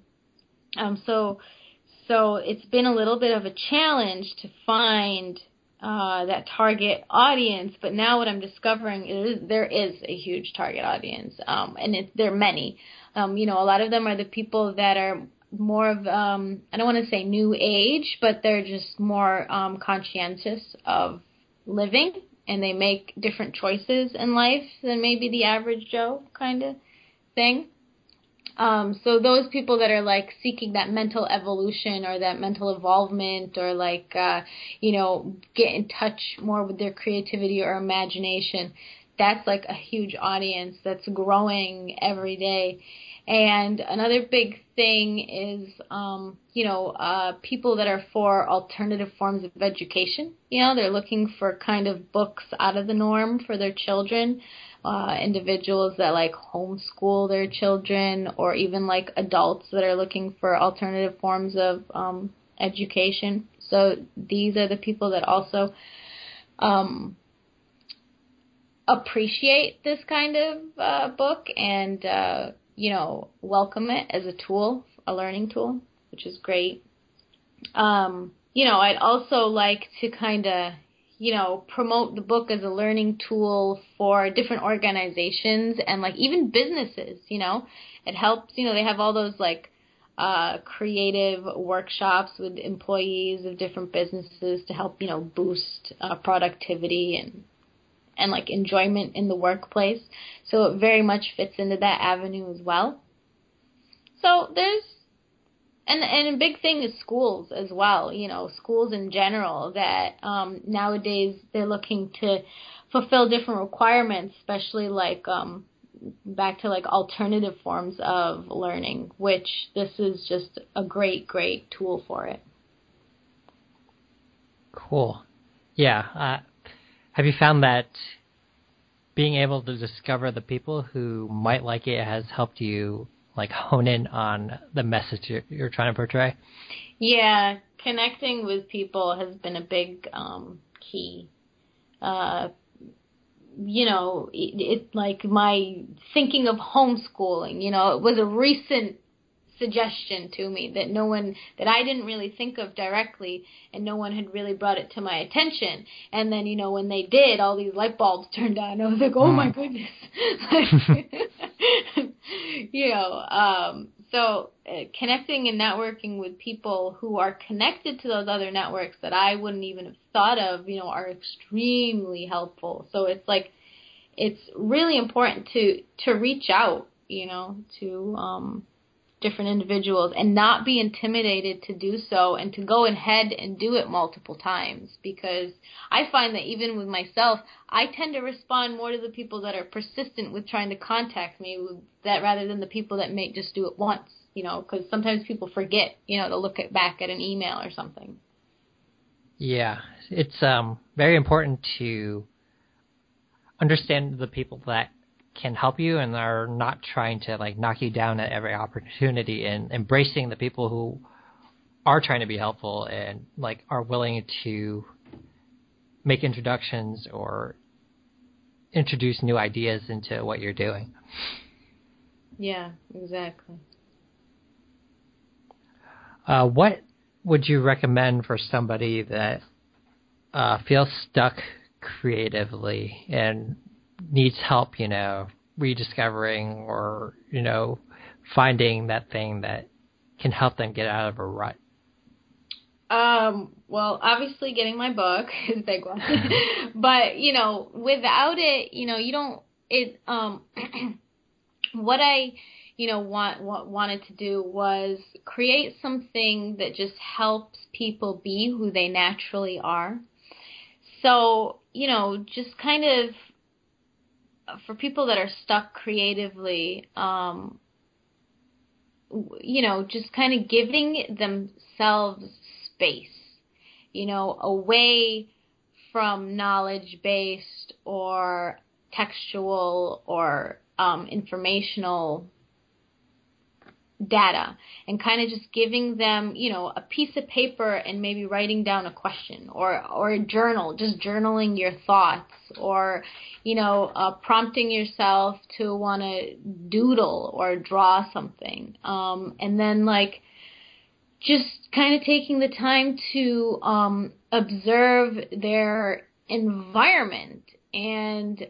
So it's been a little bit of a challenge to find that target audience, but now what I'm discovering is there is a huge target audience, and there are many. A lot of them are the people that are more of, I don't want to say new age, but they're just more conscientious of living, and they make different choices in life than maybe the average Joe kind of thing. So those people that are like seeking that mental evolution or that mental evolvement or like, get in touch more with their creativity or imagination, that's like a huge audience that's growing every day. And another big thing is, people that are for alternative forms of education. They're looking for kind of books out of the norm for their children, individuals that like homeschool their children, or even like adults that are looking for alternative forms of education. So these are the people that also appreciate this kind of book and welcome it as a tool, a learning tool, which is great. I'd also like to kind of, promote the book as a learning tool for different organizations and like even businesses. It helps, they have all those like creative workshops with employees of different businesses to help, boost productivity and like enjoyment in the workplace. So it very much fits into that avenue as well. So there's, and a big thing is schools as well, schools in general that nowadays they're looking to fulfill different requirements, especially like back to like alternative forms of learning, which this is just a great, great tool for it. Cool. Yeah. Have you found that being able to discover the people who might like it has helped you like hone in on the message you're trying to portray? Yeah, connecting with people has been a big key. It like my thinking of homeschooling, it was a recent suggestion to me that I didn't really think of directly, and no one had really brought it to my attention. And then, when they did, all these light bulbs turned on. I was like, oh my goodness. So connecting and networking with people who are connected to those other networks that I wouldn't even have thought of, are extremely helpful. So it's like, it's really important to reach out, to different individuals and not be intimidated to do so, and to go ahead and do it multiple times, because I find that even with myself, I tend to respond more to the people that are persistent with trying to contact me with that rather than the people that may just do it once, because sometimes people forget, to look back at an email or something. Yeah, it's very important to understand the people that can help you and are not trying to like knock you down at every opportunity, and embracing the people who are trying to be helpful and like are willing to make introductions or introduce new ideas into what you're doing. Yeah, exactly. What would you recommend for somebody that feels stuck creatively and needs help, rediscovering or, finding that thing that can help them get out of a rut? Well, obviously getting my book is a big one, but, without it, you don't, what I, wanted to do was create something that just helps people be who they naturally are. So, just kind of, for people that are stuck creatively, just kind of giving themselves space, away from knowledge-based or textual or informational data, and kind of just giving them, a piece of paper and maybe writing down a question, or a journal, just journaling your thoughts, or, prompting yourself to want to doodle or draw something. And then like just kind of taking the time to observe their environment. And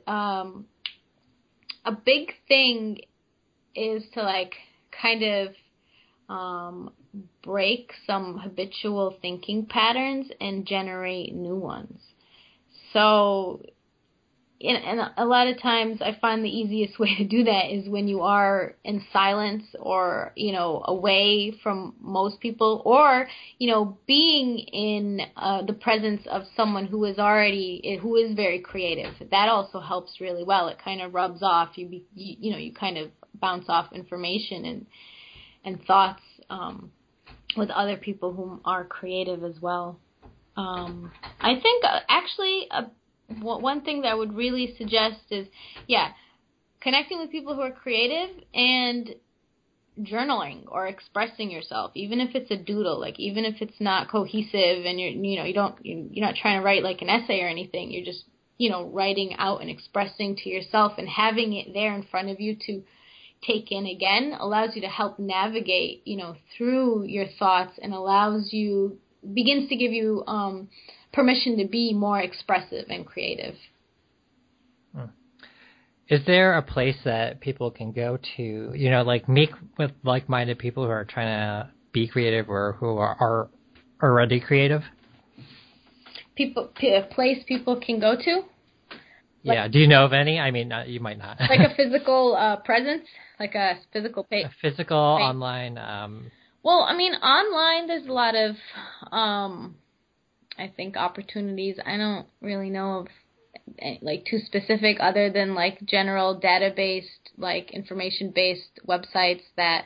a big thing is to like kind of break some habitual thinking patterns and generate new ones. So and a lot of times I find the easiest way to do that is when you are in silence or, away from most people, or, being in the presence of someone who is very creative. That also helps really well. It kind of rubs off. You kind of bounce off information and thoughts with other people who are creative as well. I think actually one thing that I would really suggest is, connecting with people who are creative and journaling or expressing yourself, even if it's a doodle, like even if it's not cohesive and you're not trying to write like an essay or anything. You're just, writing out and expressing to yourself, and having it there in front of you to take in again allows you to help navigate, through your thoughts, and begins to give you permission to be more expressive and creative. Is there a place that people can go to, like meet with like-minded people who are trying to be creative or who are already creative? A place people can go to? Yeah. Do you know of any? I mean, you might not. Like a physical presence, like a physical page. A physical, online. Well, I mean, online there's a lot of, I think, opportunities. I don't really know of like too specific, other than like general data-based, like information-based websites that,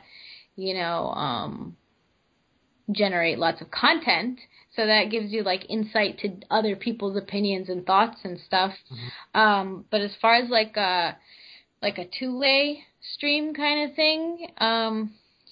generate lots of content. So that gives you like insight to other people's opinions and thoughts and stuff. Mm-hmm. But as far as like a two-way stream kind of thing, I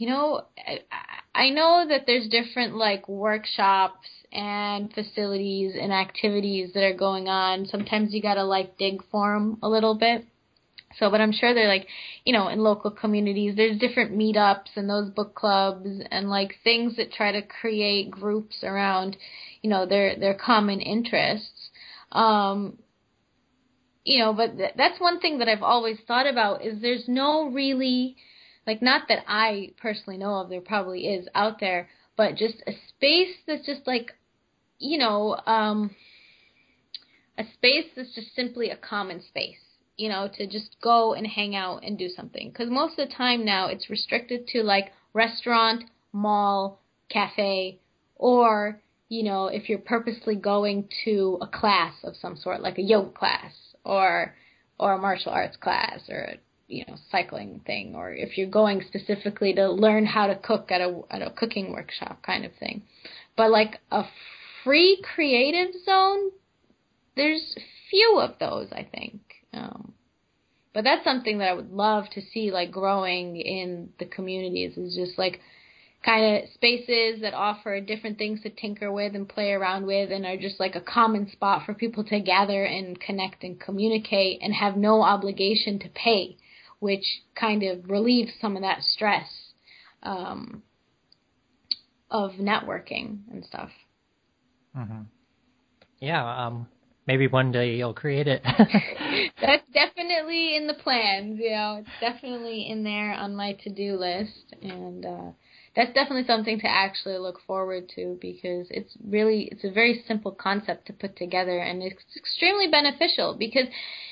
know that there's different like workshops and facilities and activities that are going on. Sometimes you gotta like dig for them a little bit. So, but I'm sure they're like, in local communities, there's different meetups and those book clubs and like things that try to create groups around, their common interests. But that's one thing that I've always thought about is there's no really, like, not that I personally know of, there probably is out there, but just a space that's just like, a space that's just simply a common space. To just go and hang out and do something. Because most of the time now it's restricted to like restaurant, mall, cafe, or, if you're purposely going to a class of some sort, like a yoga class or a martial arts class or, cycling thing, or if you're going specifically to learn how to cook at a cooking workshop kind of thing. But like a free creative zone, there's few of those, I think. But that's something that I would love to see like growing in the communities, is just like kind of spaces that offer different things to tinker with and play around with, and are just like a common spot for people to gather and connect and communicate and have no obligation to pay, which kind of relieves some of that stress of networking and stuff. Mm-hmm. Yeah, maybe one day you'll create it. That's definitely in the plans, It's definitely in there on my to-do list. And that's definitely something to actually look forward to, because it's a very simple concept to put together, and it's extremely beneficial because,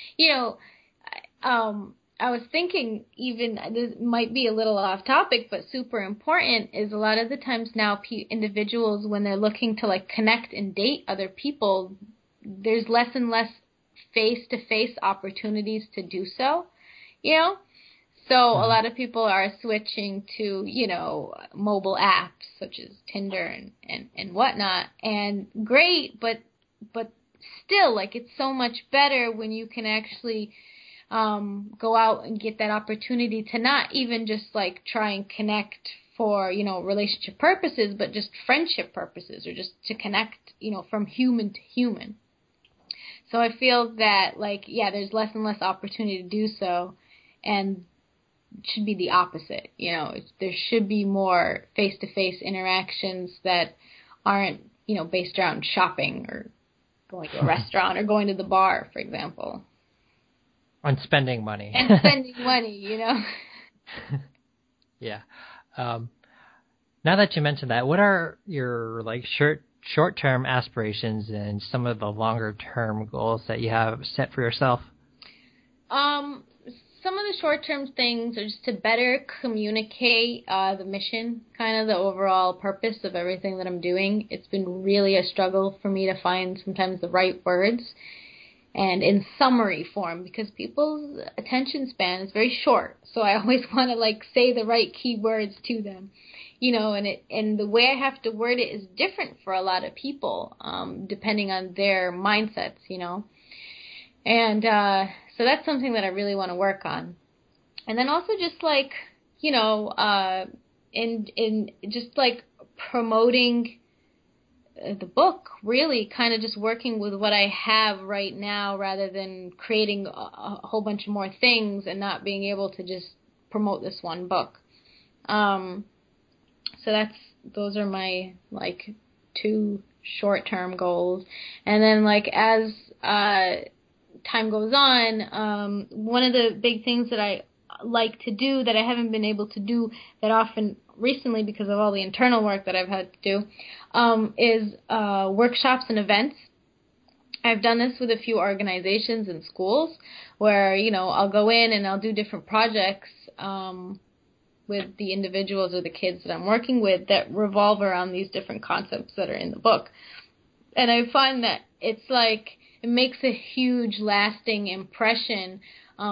I was thinking, even this might be a little off topic, but super important, is a lot of the times now individuals, when they're looking to like connect and date other people, there's less and less face-to-face opportunities to do so, So a lot of people are switching to, mobile apps such as Tinder and whatnot. And great, but still, like, it's so much better when you can actually go out and get that opportunity to not even just like try and connect for, relationship purposes, but just friendship purposes, or just to connect, from human to human. So I feel that, like, there's less and less opportunity to do so, and it should be the opposite. There should be more face-to-face interactions that aren't, based around shopping or going to a restaurant or going to the bar, for example. On spending money. And spending money, Yeah. Now that you mentioned that, what are your like short-term aspirations and some of the longer-term goals that you have set for yourself? Um, some of the short-term things are just to better communicate the mission, kind of the overall purpose of everything that I'm doing. It's been really a struggle for me to find sometimes the right words and in summary form, because people's attention span is very short. So I always want to like say the right key words to them, and the way I have to word it is different for a lot of people, depending on their mindsets. And so that's something that I really want to work on. And then also just like, in just like promoting the book, really kind of just working with what I have right now rather than creating a whole bunch of more things and not being able to just promote this one book. So those are my like 2 short-term goals. And then like as time goes on, one of the big things that I like to do that I haven't been able to do that often recently because of all the internal work that I've had to do, is workshops and events. I've done this with a few organizations and schools where, I'll go in and I'll do different projects with the individuals or the kids that I'm working with that revolve around these different concepts that are in the book. And I find that it's like it makes a huge lasting impression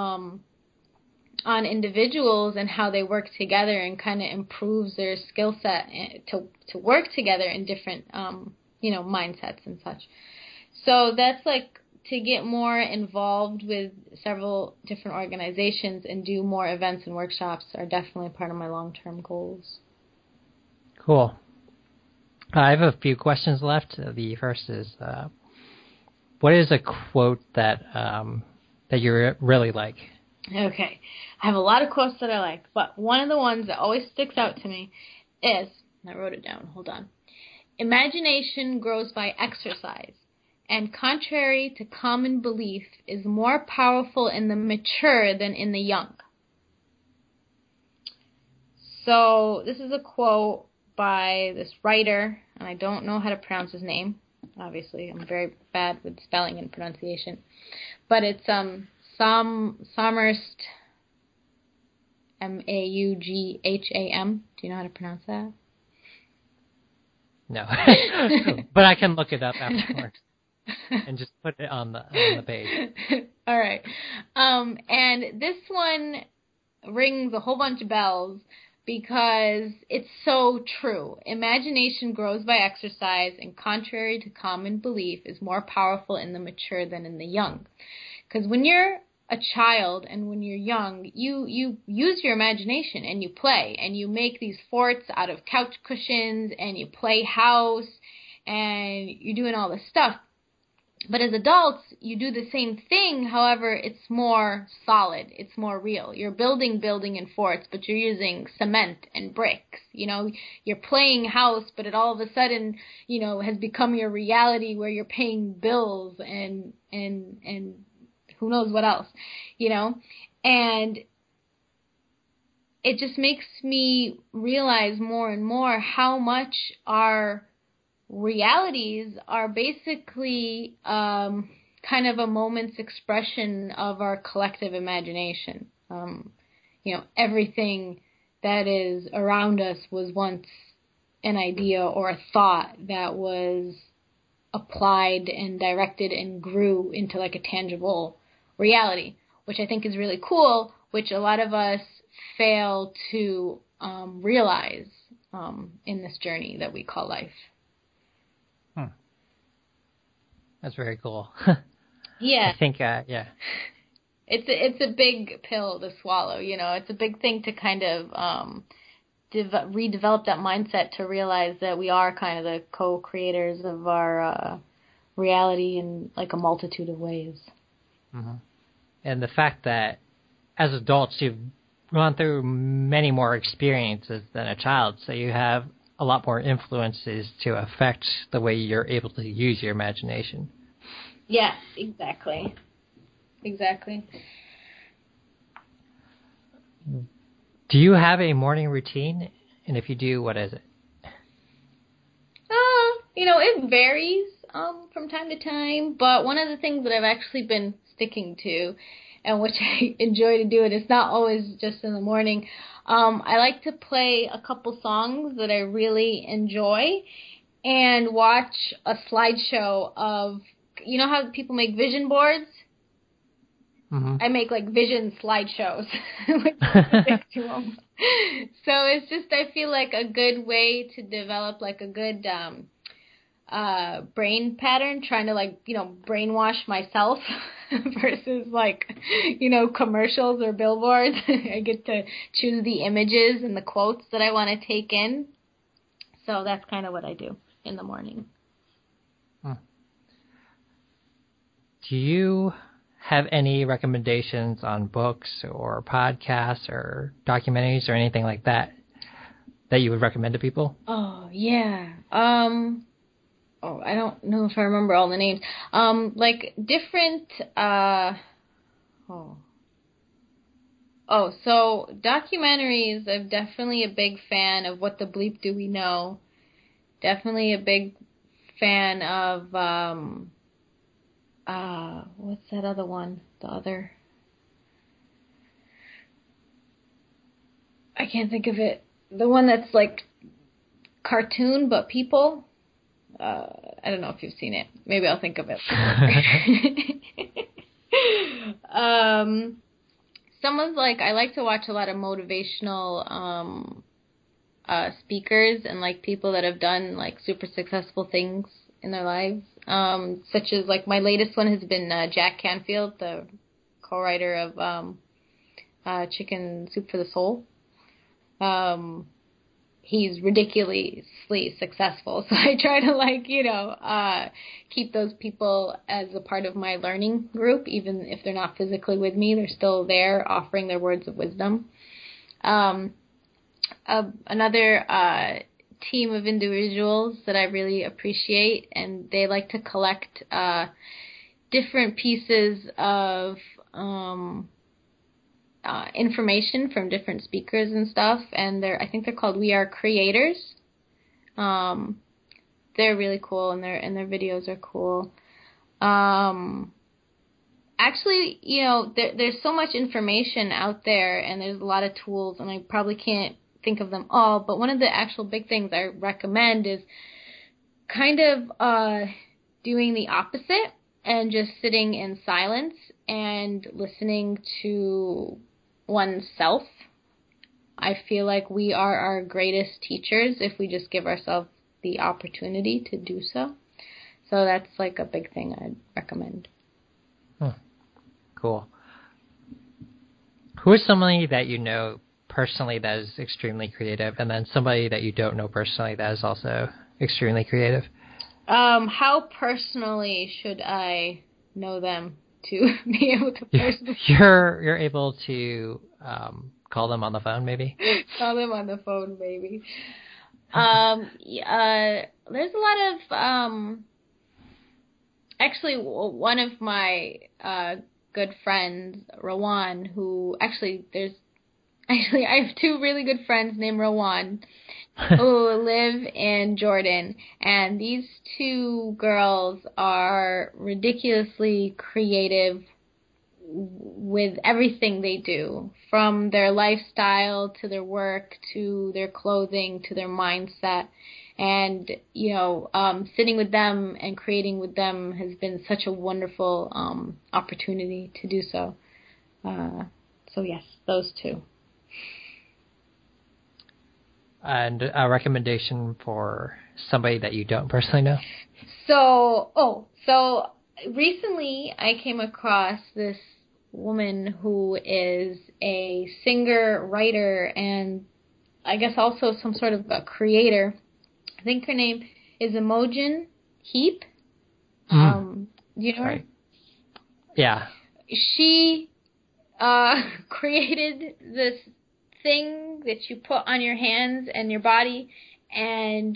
on individuals and how they work together, and kind of improves their skill set to work together in different mindsets and such. So that's like to get more involved with several different organizations and do more events and workshops are definitely part of my long-term goals. Cool. I have a few questions left. The first is, what is a quote that you really like? Okay. I have a lot of quotes that I like, but one of the ones that always sticks out to me is, I wrote it down, hold on. Imagination grows by exercise, and contrary to common belief, is more powerful in the mature than in the young. So this is a quote by this writer, and I don't know how to pronounce his name. Obviously, I'm very bad with spelling and pronunciation. But it's Saumarst, Maugham. Do you know how to pronounce that? No. But I can look it up afterwards and just put it on the page. All right. And this one rings a whole bunch of bells because it's so true. Imagination grows by exercise, and contrary to common belief, is more powerful in the mature than in the young. Because when you're a child and when you're young, you use your imagination and you play and you make these forts out of couch cushions and you play house and you're doing all this stuff. But as adults, you do the same thing. However, it's more solid. It's more real. You're building and forts, but you're using cement and bricks. You're playing house, but it all of a sudden, has become your reality where you're paying bills and who knows what else, and it just makes me realize more and more how much our realities are basically kind of a moment's expression of our collective imagination. Everything that is around us was once an idea or a thought that was applied and directed and grew into like a tangible reality, which I think is really cool, which a lot of us fail to realize in this journey that we call life. That's very cool. Yeah. I think, yeah. It's a big pill to swallow, It's a big thing to kind of redevelop that mindset to realize that we are kind of the co-creators of our reality in like a multitude of ways. Mm-hmm. And the fact that as adults you've gone through many more experiences than a child, so you have a lot more influences to affect the way you're able to use your imagination. Yes, exactly. Do you have a morning routine? And if you do, what is it? It varies from time to time, but one of the things that I've actually been sticking to and which I enjoy to do. And it's not always just in the morning. I like to play a couple songs that I really enjoy and watch a slideshow of, you know how people make vision boards? Mm-hmm. I make like vision slideshows with music to them. So it's just, I feel like a good way to develop like a good brain pattern, trying to like, you know, brainwash myself versus like, you know, commercials or billboards. I get to choose the images and the quotes that I want to take in. So that's kind of what I do in the morning. Do you have any recommendations on books or podcasts or documentaries or anything like that that you would recommend to people? Oh, yeah. I don't know if I remember all the names. Like different, so documentaries, I'm definitely a big fan of What the Bleep Do We Know? Definitely a big fan of, what's that other one? I can't think of it. The one that's like cartoon, but people. I don't know if you've seen it. Maybe I'll think of it. Some of like, I like to watch a lot of motivational speakers and like people that have done like super successful things in their lives. Such as like my latest one has been Jack Canfield, the co-writer of Chicken Soup for the Soul. He's ridiculously successful. So I try to like, you know, keep those people as a part of my learning group, even if they're not physically with me, they're still there offering their words of wisdom. Another team of individuals that I really appreciate, and they like to collect different pieces of information from different speakers and stuff, and I think they're called We Are Creators. They're really cool, and their videos are cool. Actually, you know, there's so much information out there, and there's a lot of tools, and I probably can't think of them all, but one of the actual big things I recommend is kind of doing the opposite and just sitting in silence and listening to oneself. I feel like we are our greatest teachers if we just give ourselves the opportunity to do so. So that's like a big thing I'd recommend. Cool. Who is somebody that you know personally that is extremely creative, and then somebody that you don't know personally that is also extremely creative? How personally should I know them to be able to personally? You're able to call them on the phone, maybe? Call them on the phone, maybe. There's a lot of, actually, one of my good friends, Rowan, who I have two really good friends named Rowan who live in Jordan, and these two girls are ridiculously creative with everything they do, from their lifestyle to their work to their clothing to their mindset. And, you know, sitting with them and creating with them has been such a wonderful opportunity to do so. So yes, those two. And a recommendation for somebody that you don't personally know? So recently I came across this woman who is a singer, writer, and I guess also some sort of a creator. I think her name is Imogen Heap. Do you know her? Yeah. She created this thing that you put on your hands and your body, and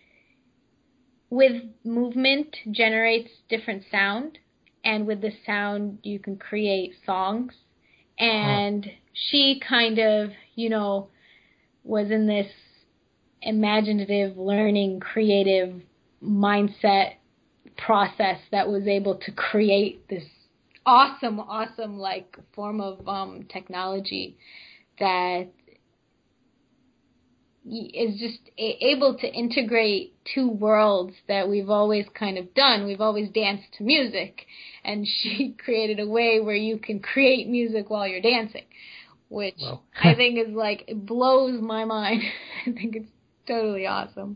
with movement generates different sound, and with the sound you can create songs. And she kind of, you know, was in this imaginative, learning, creative mindset process that was able to create this awesome like form of technology that is just able to integrate two worlds that we've always kind of done. We've always danced to music, and she created a way where you can create music while you're dancing, which I think is like, it blows my mind. I think it's totally awesome.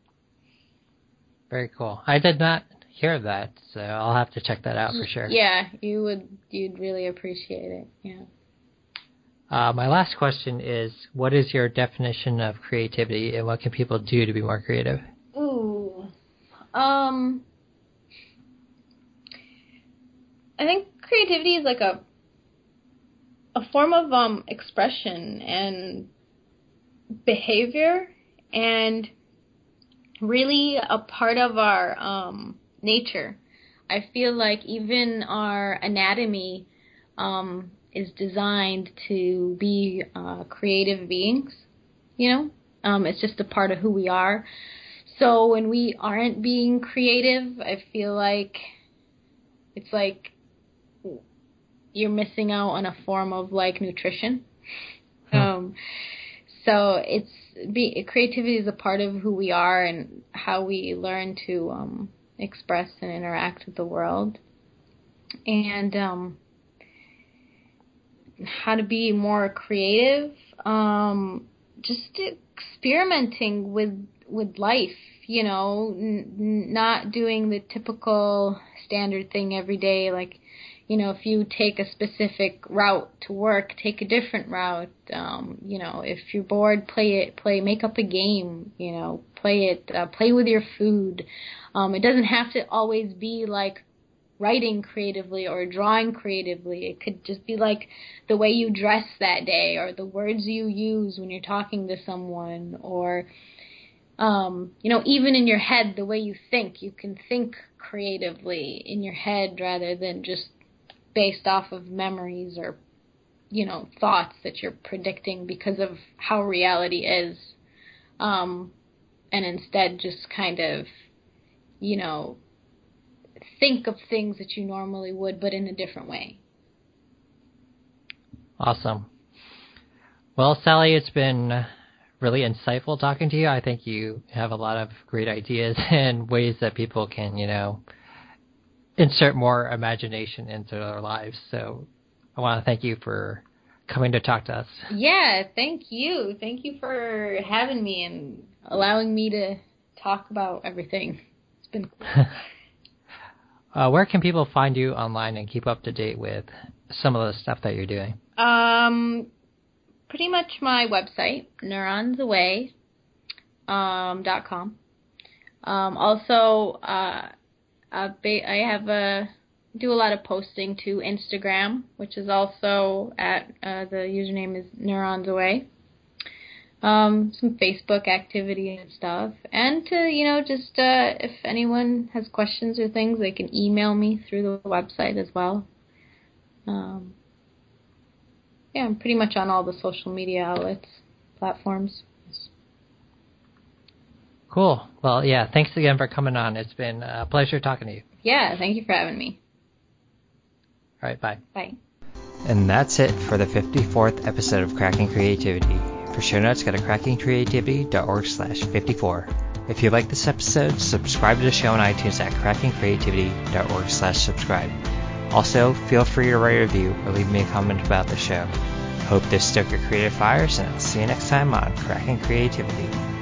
Very cool. I did not hear that, so I'll have to check that out for sure. Yeah, you'd really appreciate it. Yeah. My last question is, what is your definition of creativity, and what can people do to be more creative? Ooh. I think creativity is like a form of expression and behavior, and really a part of our nature. I feel like even our anatomy is designed to be creative beings, you know? It's just a part of who we are. So when we aren't being creative, I feel like it's like you're missing out on a form of like nutrition. So creativity is a part of who we are and how we learn to express and interact with the world. And how to be more creative, just experimenting with life, you know, not doing the typical standard thing every day. Like, you know, if you take a specific route to work, take a different route. You know, if you're bored, make up a game, you know, play with your food. It doesn't have to always be like writing creatively or drawing creatively. It could just be like the way you dress that day, or the words you use when you're talking to someone, or you know, even in your head, the way you think. You can think creatively in your head rather than just based off of memories or, you know, thoughts that you're predicting because of how reality is, and instead just kind of, you know, think of things that you normally would, but in a different way. Awesome. Well, Sally, it's been really insightful talking to you. I think you have a lot of great ideas and ways that people can, you know, insert more imagination into their lives. So I want to thank you for coming to talk to us. Yeah, thank you. Thank you for having me and allowing me to talk about everything. It's been cool. Where can people find you online and keep up to date with some of the stuff that you're doing? Pretty much my website, neuronsaway.com. Also, I do a lot of posting to Instagram, which is also at the username is neuronsaway. Some Facebook activity and stuff, and to, you know, just if anyone has questions or things, they can email me through the website as well. Yeah, I'm pretty much on all the social media outlets, platforms. Cool. Well, yeah, thanks again for coming on. It's been a pleasure talking to you. Yeah, thank you for having me. All right, bye. Bye. And that's it for the 54th episode of Cracking Creativity. For show notes, go to crackingcreativity.org/54. If you like this episode, subscribe to the show on iTunes at crackingcreativity.org/subscribe. Also, feel free to write a review or leave me a comment about the show. Hope this stoked your creative fires, and I'll see you next time on Cracking Creativity.